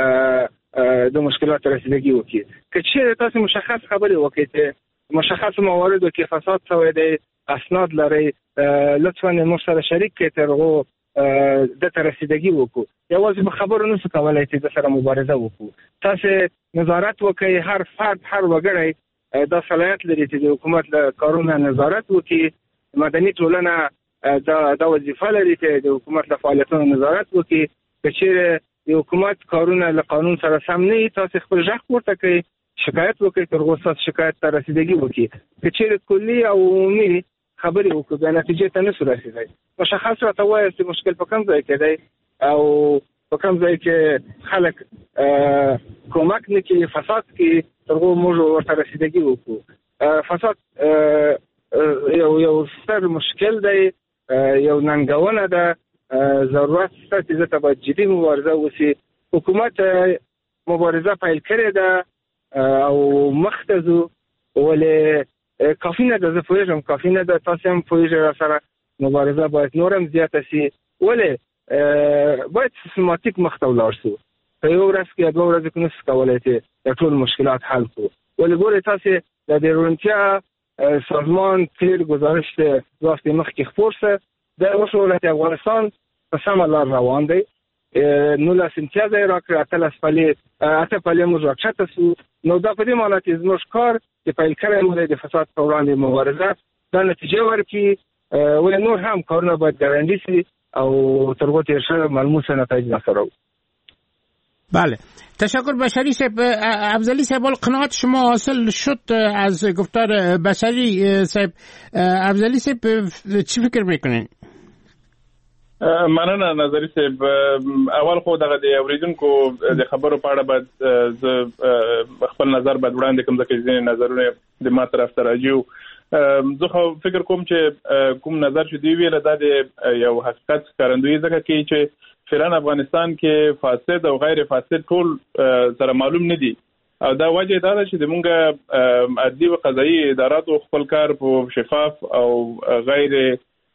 د مشکلاتو رسیدګي وکړي. که چېرې تاسو مشخص خبرې وکړئ چې مشخص مواردو کې فساد شوی دی، اسناد لرئ، لطفاً موږ سره شریک کړئ تر هغو دته رسیدګي وکړو. یوازې په خبرو نشو کولای چې د سره مبارزه وکړو. تاسو نظارت وکړئ، هر فرد هر وګړی دا صلاحیت لري چې د حکومت له کارونو نظارت وکړي. مدني ټولنه دا دا وظیفه لري چې د حکومت له فعالیتونو نظارت وکړي. که چېرې د حکومت کارونه له قانون سره سم نه وي، تاسو خپل غږ پورته کړئ، شکایت وکړئ، تر هغو ستاسو شکایت ته رسیدګي وکړي. که چېرې کلي او عمومي خبرې وکړو بیا نتیجې ته نشو رسېدی. مشخص راته ووایاست چې مشکل په کوم ځای کې دی او په کوم ځای کې خلک کومک نه کوي، فساد کوي، تر هغو موږ ورته رسیدګي وکړو. فساد یو یو ستر مشکل دی، یو ننګونه ده. ضرورت شته چې دلته باید جدي مبارزه وشي. حکومت مبارزه پیل کړې ده او مخ ته ځو، ولې کافي نه ده. زه پوهېږم کافي نه ده، تاسو هم پوهېږئ راسره. مبارزه باید نور هم زیاته شي، ولې باید سیستماتیک مخ ته ولاړ شو. په یو ورځ کې یا دوه ورځې کې نشو کولی چې د ټول مشکلات حل کړو. ولې ګورئ تاسې د روڼتیا سازمان تیر گزارش دوه هفتې مخکې خپور شه، د وشو چې افغانستان په سمه لار روان دی. نولس امتیاز یې راکړې، اتلس پلې اته پلې موږ راکښته سو. نو دا په دې معنی چې زموږ کار چې پیل کړی مو دی د فساد په وړاندې مبارزه دا نتیجه ورکړي. ولې نور هم کارونه باید ګړندي شي او تر هغو تېر شوی ملموس نتایج لاسته راوړو. بله، تشکر بشری صاحب. افضلی صاحب، قناعت شما حاصل شد از گفتار بشری صاحب. افضلی صاحب چی فکر میکنین؟ مننه نظری صاحب. اول خو دغه د اوریدونکو د خبرو په اړه باید زه خپل نظر باید وړاندې کوم، ځکه ځینې نظرونه د ما طرف ته راځي. زه خو فکر کوم چې کوم نظر چې دی ویل دا د یو حقیقت ښکارندویي ځکه کوي چې فعلا افغانستان کې فاسد او غیر فاسد ټول سره معلوم نه دي. او دا وجه دا ده چې د مونږ عدلي او قضایي اداراتو خپل کار په شفاف او غیر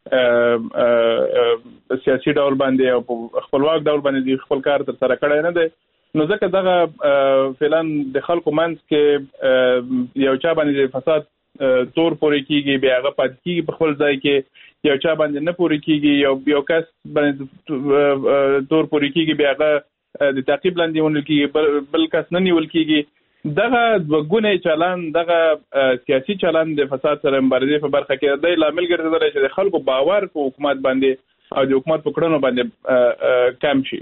سیاسي ډول باندې او په خپلواک ډول باندې خپل کار تر سره کړی نه دی. نو ځکه دغه فعلا د خلکو منځ کې یو چا باندې فساد تور پورې کیږي، بیا هغه پاتې کیږي په خپل ځای کې، یو چا باندې نه پورې کیږي، یو یو کس باندې تور پورې کیږي، بیا هغه د تعقیب لاندې ونیول کیږي، بل کس نه نیول کیږي. دغه دوګونی چلن، دغه سیاسي چلن د فساد سره مبارزې په برخه کې د لامل ګرځېدلی چې د خلکو باور په حکومت باندې او د حکومت په کړنو باندې کم شي.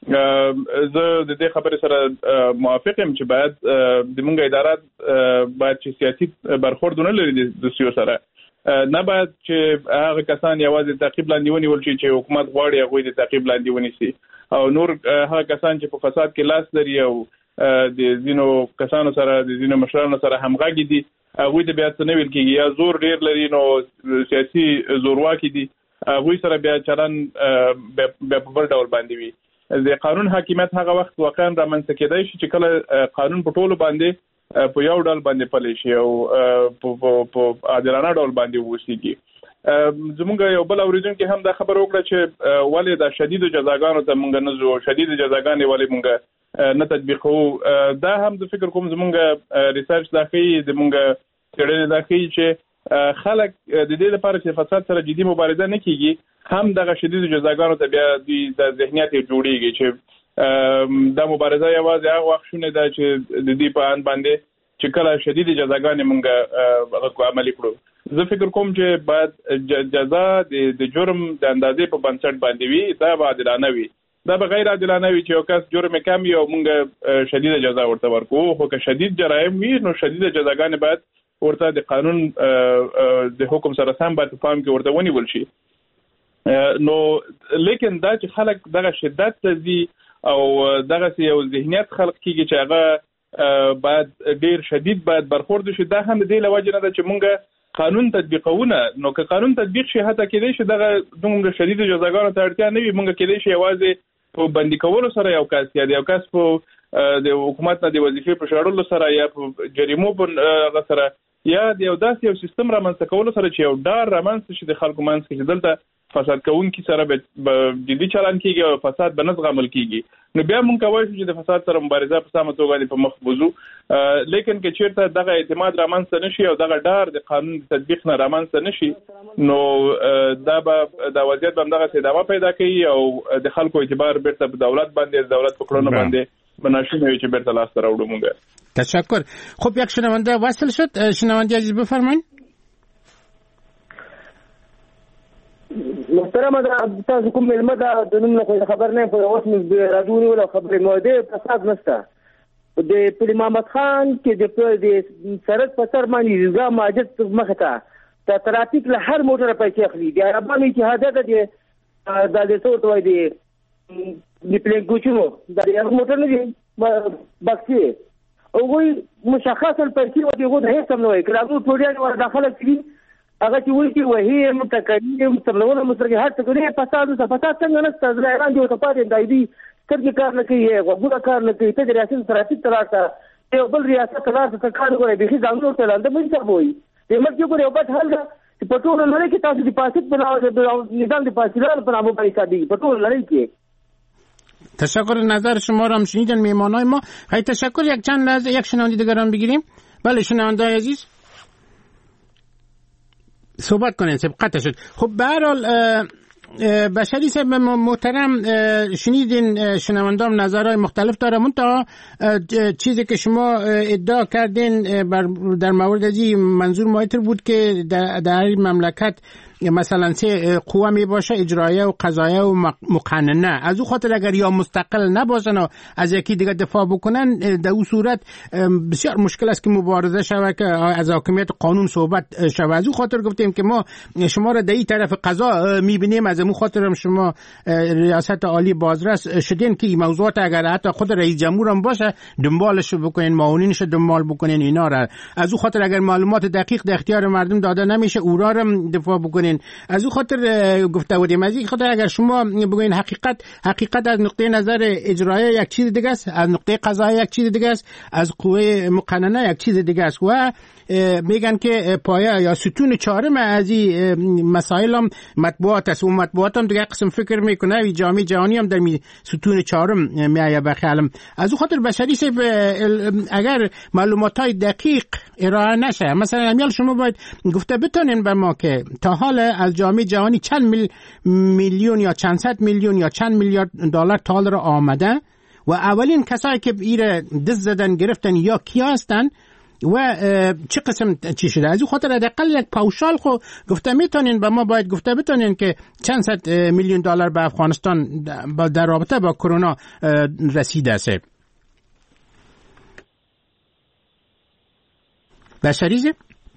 زه د دې خبرې سره موافق یم چې باید د مونږ ادارات باید چې سیاسي برخورد ونه لري د سیو سره، نه باید چې هغه کسان یوازې تعقیب لاندې ونیول شي چې حکومت غواړي هغوی د تعقیب لاندې ونیسي، او نور هغه کسان چې په فساد کې لاس لري او د ځینو کسانو سره د ځینو مشرانو سره همغږي دي هغوی ته بیا څه نه ویل کېږي، یا زور ډېر لري نو سیاسي زورواکي دي هغوی سره بیا چلن بیا په بل ډول باندې وي. د قانون حاکمیت هغه وخت واقعا رامنځته کېدای شي چې کله قانون په ټولو باندې په یو ډول باندې پلی شي او په عادلانه ډول باندې ووسیږي. زمونږ یو بل اوریدونکي هم دا خبره وکړه چې ولې د شدیدو جزاګانو ته مونږ نه ځو، شدیدو جزاګانې ولې مونږ نه تطبیقوو. دا هم زه فکر کوم زمونږ ریسرچ دا ښیي، زمونږ څېړنې دا ښیي چې خلک د دې لپاره چې فساد سره جدي مبارزه نه کیږي هم دغه شدیدو جزاګانو ته بیا دوی د ذهنیت جوړیږي چې دا مبارزه یوازې هغه وخت شونې ده چې د دې په ان باندې چې کله شدید جزاګانې مونږ عملي کړو. زه فکر کوم چې باید جزا د جرم د اندازې په بنسټ باندې وي، دا به عادلانه وي. دا به غیر عادلانه وي چې یو کس جرم کم وي او مونږ شدید جزا ورته ورکوو، خو که شدید جرایم وي نو شدید جزاګانې باید ورته د قانون د حکم سره سم باید په پام کې ورته ونیول شي. نو لیکن دا چې خلک دغه شدت ته ځي او دغه یو ذهنیت خلق کیږي چې هغه باید ډیر شدید باید برخورد شي، دا هم د دې له وجې نه ده چې مونږ قانون تطبیقونه. نو که قانون تطبیق شي حتی کېدای شي دغه دومره شدید جزاګانو ته اړتیا نه وي، مونږ کېدای شي یوازې په بندي کولو سره یو کس یا د یو کس په د حکومت نه د وظیفې په شړلو سره یا په جریمو په هغه سره یا د یو داسې یو سیستم رامنځته کولو سره چې یو ډار رامنځته شي د خلکو منځ کې چې دلته فساد کوونکي سره به جدي چلن کیږي او فساد به نه زغمل کیږي. نو بیا مونږ کولی شو چې د فساد سره مبارزه په سمه توګه په مخ بوځو، لیکن که چیرته دغه اعتماد رامنځته نشي او دغه ډار د قانون د تطبیق نه رامنځته نشي، نو دا به د وضعیت به همدغسې ادامه پیدا کوي او د خلکو اعتبار بیرته په دولت باندې، دولت په کړنو باندې به ناشونی وي چې بیرته لاسته راوړو مونږ. تشکر. خب یک شنونده وصل شد. شنونده عزیز بفرمایید. محترم تاسو کوم علم دا د نن خو خبر نه په اوس موږ راځو ولا خبرې مو ده فساد نشته د پلی محمد خان کې د سرک په سر باندې ځا ماجد مخته ته ترافیک له هر موټر پیسې اخلي د عربانو چې هدا ده د د څو توای دي د پلی ګوچو د یو موټر نه دي بکسي او وی مشخصا پیسې و دغه د هیڅ نه وي کړه ټولې ور داخله کړي هغه چې وایي چې وهي متکلم څلورونه مسرګه هر څه کوي فساد او فساد څنګه نشته زه ایران جو ته پاتې دی دی څنګه کار نه کوي وګړه کار نه کوي ته ریاست ترافیک تراته یو بل ریاست تراته کار کوي به هیڅ ځانګړو ته لاندې مې څه وایي د مرګ یو بل حل چې په ټول لړۍ کې تاسو د پاسیت په نظام د پاسیدار په نامه باندې کاندي په ټول لړۍ کې. تشکر. نظر شما را هم شنیدن میهمانای ما. خیلی تشکر. یک چند لحظه یک شنونده دیگران بگیریم. بله شنونده عزیز صحبت کنین سب قطع شد. خب به هر حال بشری صاحب محترم شنیدین شنوندام نظرهای مختلف داره، منتها چیزی که شما ادعا کردین در مورد ازی منظور مایتر بود که در این مملکت مثلا سه قوه می باشه، اجرایه و قضایه و مقننه. از او خاطر اگر یا مستقل نباشن و از یکی دیگه دفاع بکنن در اون صورت بسیار مشکل است که مبارزه شود که از حاکمیت قانون صحبت شود. از او خاطر گفتیم که ما شما را در این طرف قضا میبینیم، از اون خاطر هم شما ریاست عالی بازرس شدین که این موضوعات اگر حتی خود رئیس جمهور هم باشه دنبالش بکنین، معاونینش دنبال بکنین اینا را. از او خاطر اگر معلومات دقیق در اختیار مردم داده نمیشه او را هم دفاع بکنین. از او خاطر گفته بودیم از این خاطر اگر شما بگوین حقیقت حقیقت از نقطه نظر اجرایی یک چیز دیگه است، از نقطه قضایی یک چیز دیگه است، از قوه مقننه یک چیز دیگه است و میگن که پایه یا ستون چهارم از این مسائل هم مطبوعات است و مطبوعات هم دیگه قسم فکر میکنه و جامعه جهانی هم در ستون چهارم میایه بخیالم. از او خاطر بشری سه اگر معلومات های دقیق ارائه نشه، مثلا امیال شما باید گفته بتونین به ما که تا حال از جامعه جهانی چند میل میلیون یا چند صد میلیون یا چند میلیارد دلار تا حال را آمده و اولین کسایی که ایره دست زدن گرفتن یا کیا هستن و چه قسم چی شده. از این خاطر حداقل یک پاوشال خو گفته میتونین به ما باید گفته بتونین که چند صد میلیون دلار به افغانستان در رابطه با کرونا رسیده است. بشریزه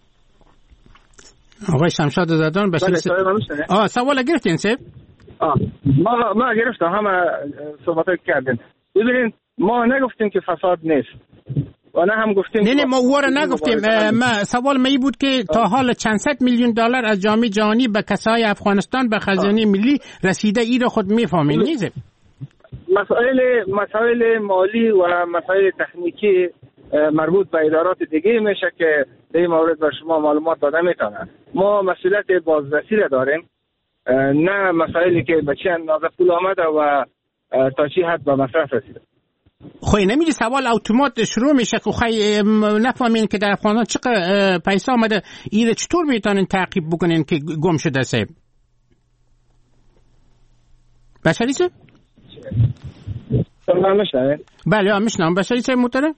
آقای شمشاد زدان بشری س... آه سوال گرفتین سه؟ آه ما ما گرفتم همه صحبت کردین. ببینین ما نگفتیم که فساد نیست و نه هم گفتیم نه نه ما او را نگفتیم. ما سوال می بود که تا حال چند صد میلیون دلار از جامعه جهانی به کسای افغانستان به خزانه ملی رسیده ای را خود میفهمین نیست؟ مسائل مسائل مالی و مسائل تکنیکی مربوط به ادارات دیگه میشه که در این مورد به شما معلومات داده میتونن. ما مسئولیت بازرسی را داریم، نه مسائلی که به چه اندازه پول آمده و تا چی حد به مصرف رسیده. خوی نمیگی سوال اتومات شروع میشه که خوی نفهمین که در افغانستان چقدر پیسه آمده، این چطور میتونین تعقیب بکنین که گم شده سه؟ بشری سه؟ بله میشنم. بشری سه محترم؟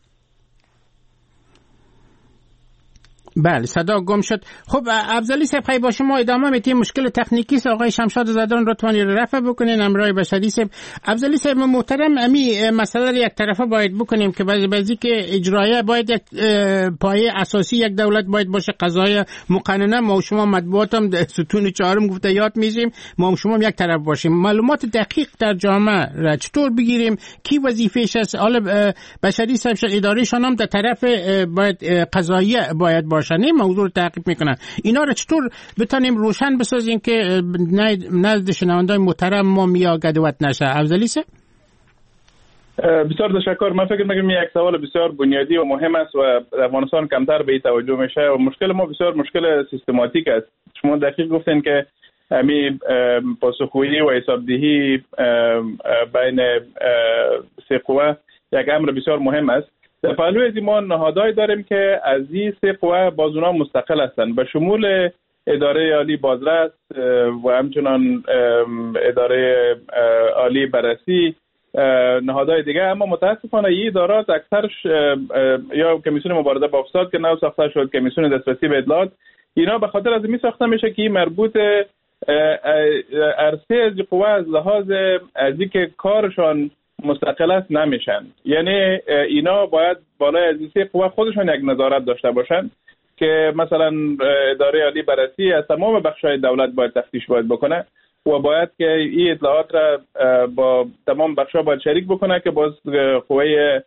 بله صدا گم شد. خب افضلی صاحب خیلی با شما ادامه میتیم. مشکل تکنیکی است. آقای شمشاد زدان لطفاً رفع بکنین امرای بشری صاحب. افضلی صاحب محترم امی مسئله رو یک طرفه باید بکنیم که بعضی بعضی که اجرایه باید یک پایه اساسی یک دولت باید باشه، قضای مقننه. ما و شما مطبوعات هم ستون چهارم گفته یاد میشیم، ما و شما یک طرف باشیم. معلومات دقیق در جامعه را چطور بگیریم، کی وظیفه‌اش است؟ حالا بشری صاحب ادارهشان هم در طرف باید قضایی باید باشه، نه موضوع رو تعقیب میکنن. اینا رو چطور بتونیم روشن بسازیم که نزد شنوندای محترم ما میا گدوت نشه؟ افضلی سه؟ بسیار تشکر. من فکر می‌کنم یک سوال بسیار بنیادی و مهم است و در افغانستان کمتر به این توجه میشه و مشکل ما بسیار مشکل سیستماتیک است. شما دقیق گفتین که همین پاسخگویی و حسابدهی بین سه قوه یک امر بسیار مهم است. در پهلوی از ما نهادهایی داریم که از این سه قوه باز اونها مستقل هستند، به شمول اداره عالی بازرس و همچنان اداره عالی بررسی، نهادهای دیگه. اما متاسفانه این ادارات اکثرش یا کمیسیون مبارزه با فساد که نو ساخته شد، کمیسیون دسترسی به اطلاعات، اینا به خاطر از می ساخته میشه که این مربوط عرصه از قوه از لحاظ از اینکه کارشان مستقل است نمیشن. یعنی اینا باید بالای از این قوه خودشان یک نظارت داشته باشن که مثلا اداره عالی بررسی از تمام بخش‌های دولت باید تفتیش باید بکنه و باید که این اطلاعات را با تمام بخش‌ها باید شریک بکنه که باز قوه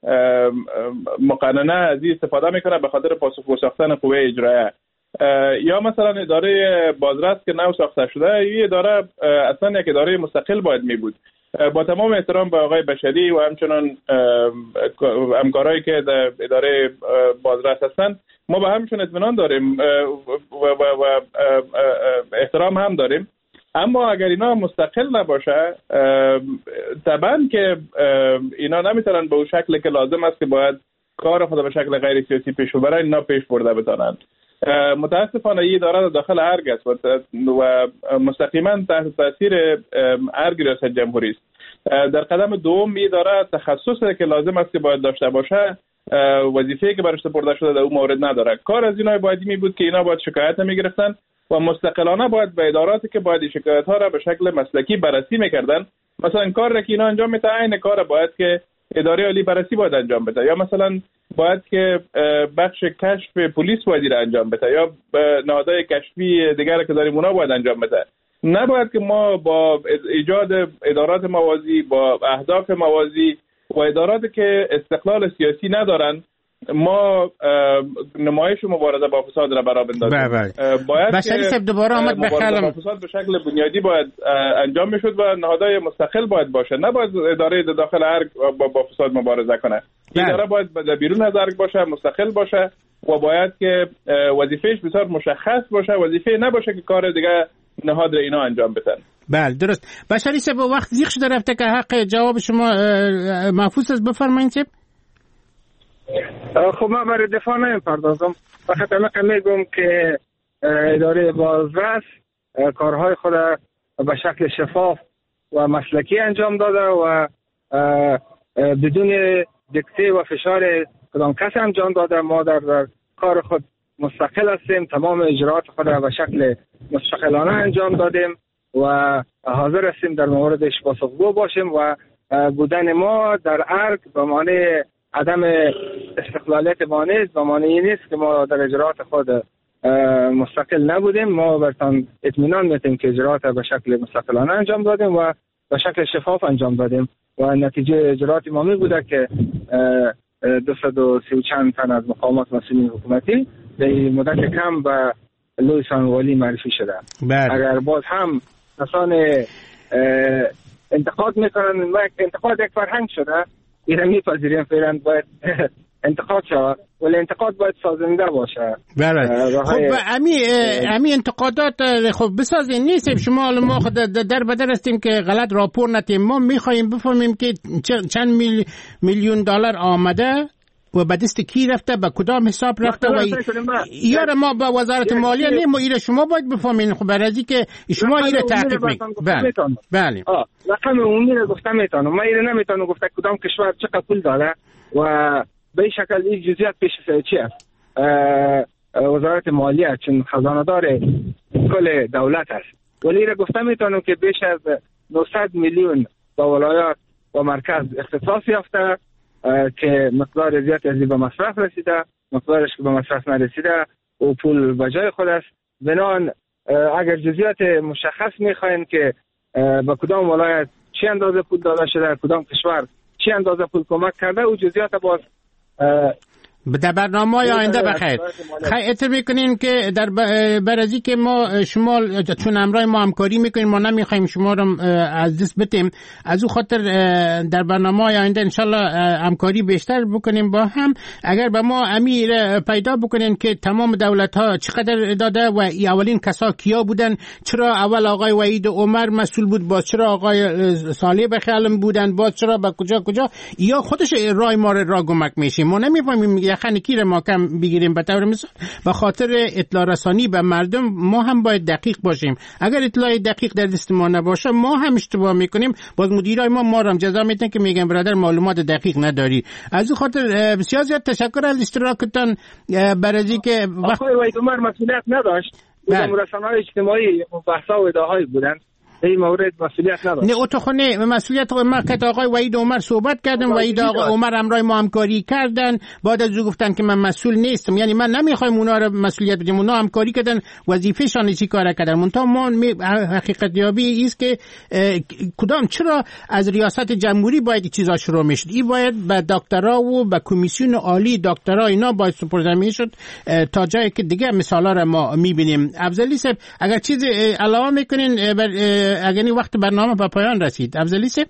مقننه از این استفاده میکنه به خاطر پاسخگو ساختن قوه اجرایه. یا مثلا اداره بازرس که نو ساخته شده، این اداره اصلا یک اداره مستقل باید می بود. با تمام احترام به آقای بشری و همچنان همکارایی که در اداره بازرس هستند، ما به همشون اطمینان داریم و, و, و احترام هم داریم، اما اگر اینا مستقل نباشه طبعا که اینا نمیتونن به اون شکل که لازم است که باید کار خود به شکل غیر سیاسی پیش ببرن، اینا پیش برده بتانند. متاسفانه این اداره داخل ارگ است و مستقیما تحت تاثیر ارگ ریاست جمهوری است. در قدم دوم این اداره تخصصی که لازم است که باید داشته باشه، وظیفه‌ای که برش سپرده شده در اون مورد نداره. کار از اینا باید می بود که اینا باید شکایت میگرفتن و مستقلانه باید به اداراتی که باید شکایت ها را به شکل مسلکی بررسی میکردن. مثلا کار را که اینا انجام میده عین کار باید که اداره عالی بررسی باید انجام بده، یا مثلا باید که بخش کشف پلیس باید را انجام بده، یا نهادهای کشفی دیگر که داریم اونا باید انجام بده. نباید که ما با ایجاد ادارات موازی با اهداف موازی و اداراتی که استقلال سیاسی ندارن ما نمایش و مبارزه با فساد را برا بندازیم. باید بشری صاحب دوباره آمد بخلم با فساد به شکل بنیادی باید انجام میشد و نهادهای مستقل باید باشه، نباید اداره داخل ارگ با, با فساد مبارزه کنه. این اداره باید بیرون از ارگ باشه، مستقل باشه و باید که وظیفهش بسیار مشخص باشه، وظیفه نباشه که کار دیگه نهاد اینا انجام بدن. بله درست. بشری صاحب وقت زیخ شده رفته که حق جواب شما محفوظ است، بفرمایید. خب من برای دفاع نمیپردازم، فقط همه میگم که اداره بازرس کارهای خود به شکل شفاف و مسلکی انجام داده و بدون دکته و فشار کدام کس انجام داده. ما در, در کار خود مستقل هستیم، تمام اجراءات خود به شکل مستقلانه انجام دادیم و حاضر هستیم در موردش پاسخگو باشیم و بودن ما در ارگ به معنی عدم استقلالیت ما نیست، به معنی این نیست که ما در اجراءات خود مستقل نبودیم. ما برتان اطمینان میتیم که اجراءات به شکل مستقلانه انجام دادیم و به شکل شفاف انجام دادیم و نتیجه اجراءات ما می بوده که دویست و سی و چند تن از مقامات مسئولین حکومتی در مدت کم به لویسان والی معرفی شده. بله. اگر باز هم کسان انتقاد میکنن، انتقاد یک فرهنگ شده، اینا میپذیریم فعلا باید انتقاد شود، ولی انتقاد باید سازنده باشه. بله. خب امی امی انتقادات خب بسازین نیست. شما ما خود در بدر هستیم که غلط راپور نتیم. ما میخوایم بفهمیم که چند میل میلیون دلار آمده و به دست کی رفته، به کدام حساب رفته و یار ما با وزارت مالیه نیم. ایره شما باید بفهمین. خب برای که شما ایره تعقیب میکنید. بله بله. رقم عمومی رو گفتم میتونم، من ایره نمیتونم گفته کدام کشور چقدر پول داره و به این شکل این جزئیات پیش چی است. وزارت مالیه چون خزانه دار کل دولت است، ولی ایره گفتم میتونم که بیش از نهصد میلیون با ولایات و مرکز اختصاص یافته که مقدار زیادی از به مصرف رسیده، مقدارش که به مصرف نرسیده و پول به جای خود است. بنان اگر جزئیات مشخص میخواین که به کدام ولایت چه اندازه پول داده شده، کدام کشور چه اندازه پول کمک کرده، او جزئیات باز در برنامه های آینده بخیر. خیلی اطلاع میکنین که در برازی که ما شما چون امرای ما همکاری میکنین، ما نمیخوایم شما رو از دست بتیم، از او خاطر در برنامه های آینده انشالله همکاری بیشتر بکنیم با هم. اگر به ما امیر پیدا بکنین که تمام دولت ها چقدر داده و اولین کسا کیا بودن، چرا اول آقای وحید عمر مسئول بود، با چرا آقای صالح بخیالم بودن، با چرا با کجا کجا، یا خودش رای ما را گمک میشیم. ما نمیفهمیم یخن کی را ما کم بگیریم. به طور مثال به خاطر اطلاع رسانی به مردم ما هم باید دقیق باشیم. اگر اطلاع دقیق در دست ما نباشه ما هم اشتباه میکنیم، باز مدیرای ما ما را جزا میدن که میگن برادر معلومات دقیق نداری. از این خاطر بسیار زیاد تشکر از اشتراکتان. برای که وقت آقای وحید عمر مسئولیت نداشت، رسانه‌های اجتماعی بحث‌ها و ادعاهای بودن، این مورد مسئولیت نداشت. نه اتخونه مسئولیت ما که آقای وحید عمر صحبت کردم، وحید آقای عمر همراه ما همکاری کردن، بعد از او گفتن که من مسئول نیستم. یعنی من نمیخوایم اونا رو مسئولیت بدیم، اونا همکاری کردن، وظیفه‌شان چی کار کردن. منتها ما حقیقت یابی است که کدام چرا از ریاست جمهوری باید چیزا شروع میشد. این باید به دکترا و به کمیسیون عالی دکترا اینا باید سپرده میشد تا جایی که دیگه مثالا رو ما میبینیم. افضلی صاحب اگر چیز علاوه میکنین اگر وقت برنامه به پایان رسید. افضلی صاحب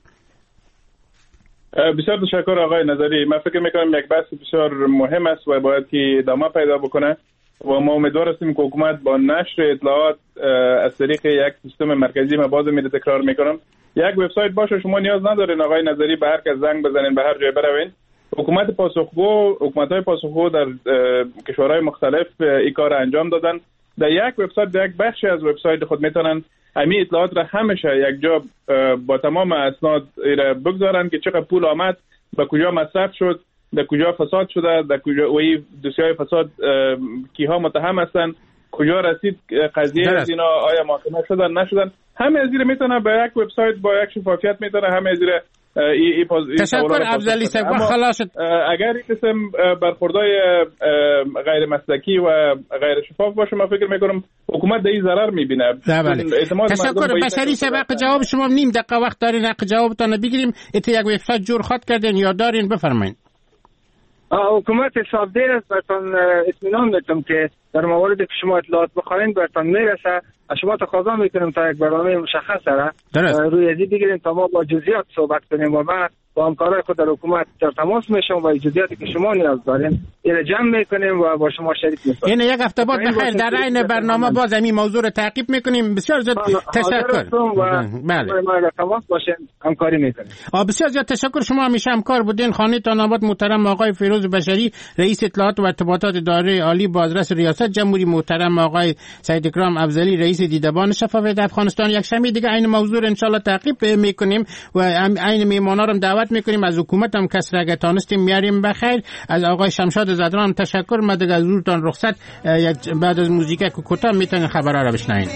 بسیار تشکر آقای نظری. من فکر میکنم یک بحث بسیار مهم است و باید که ادامه پیدا بکنه و ما امیدوار هستیم که حکومت با نشر اطلاعات از طریق یک سیستم مرکزی، ما باز میره تکرار میکنم، یک وبسایت باشه. شما نیاز ندارین آقای نظری به هر کس زنگ بزنین، به هر جای بروین. حکومت پاسخگو حکومت‌های پاسخگو در کشورهای مختلف این کار انجام دادن. در یک وبسایت، در یک بخشی از وبسایت خود میتونن همین اطلاعات را همیشه یک جا با تمام اسناد را بگذارن که چقدر پول آمد، به کجا مصرف شد، در کجا فساد شده، در کجا و این دوسیهای فساد کیها متهم هستن، کجا رسید قضیه از اینا، آیا محاکمه شدن نشدن. همه از این میتونه به یک وبسایت با یک شفافیت میتونه همه از این ای ای پاز... تشکر افضلی صاحب. خلاص اگر این قسم برخوردهای غیر مسلکی و غیر شفاف باشه، من فکر میکنم حکومت در این ضرر میبینه. تشکر بشری صاحب. حق جواب شما نیم دقیقه وقت دارین، حق جوابتان بگیریم. ات یک وبسایت جور خاط کردین یا دارین، بفرمایید. حکومت حسابدار است، براتون اطمینان میدم که در مواردی که شما اطلاعات بخواین براتون میرسه. از شما تقاضا میکنیم تا یک برنامه مشخص را روی ازی بگیریم تا ما با جزئیات صحبت کنیم و بعد با همکارای خود در حکومت در تماس میشم و جزئیاتی که شما نیاز دارین اینو جمع میکنیم و با شما شریک میشیم. این یک هفته بعد بخیر در عین برنامه باز همین موضوع رو تعقیب میکنیم. بسیار زیاد تشکر. بله ما در تماس باشین، همکاری میکنیم. بسیار زیاد تشکر. شما همیشه همکار بودین. خانه تان آباد. محترم آقای فیروز بشری رئیس اطلاعات و ارتباطات اداره عالی بازرس ریاست جمهوری، محترم آقای سید اکرام افضلی رئیس دیدبان شفافیت افغانستان. یک شنبه دیگه این موضوع رو ان شاء الله تعقیب میکنیم و این میهمانا رو دعوت میکنیم. از حکومت هم کس را اگه تانستیم میاریم بخیر. از آقای شمشاد زدران تشکر. ما دیگه از روتان رخصت. بعد از موزیک کوتاه میتونین خبرها رو بشنوین.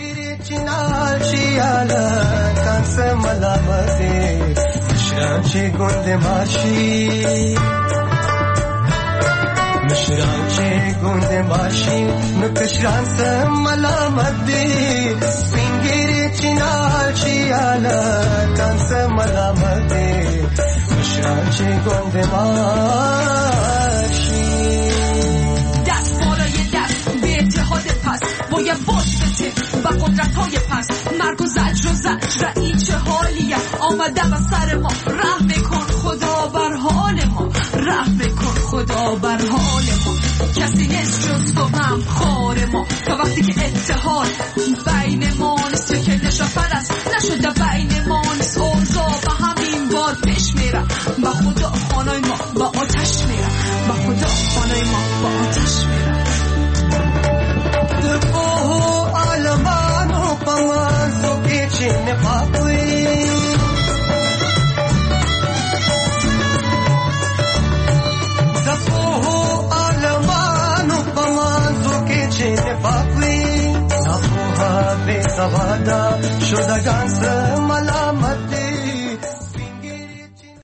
مشران چه گنده باشی نکشران سملامت دی سنگیری چینال چیالا کان سملامت دی مشران چه گنده باشی دست بالای دست به اتحاد پس باید واسطه و قدرت های پس مرگ و زجر و زجر این چه حالیه آمده و سر ما رحم کن خدا بر حال ما رحم کن خدا بر حال ما کسی نیست جز تو هم خار ما تا وقتی که اتحاد بین ما نیست که نشافر است نشده بین ما نیست اوضا و همین بار پیش میره با خدا خانای ما با آتش میره با خدا خانای ما با آتش میره دفو آلمانو پمازو پیچین پاپوی Nafaqi, nafuha be savada, shodagan se mala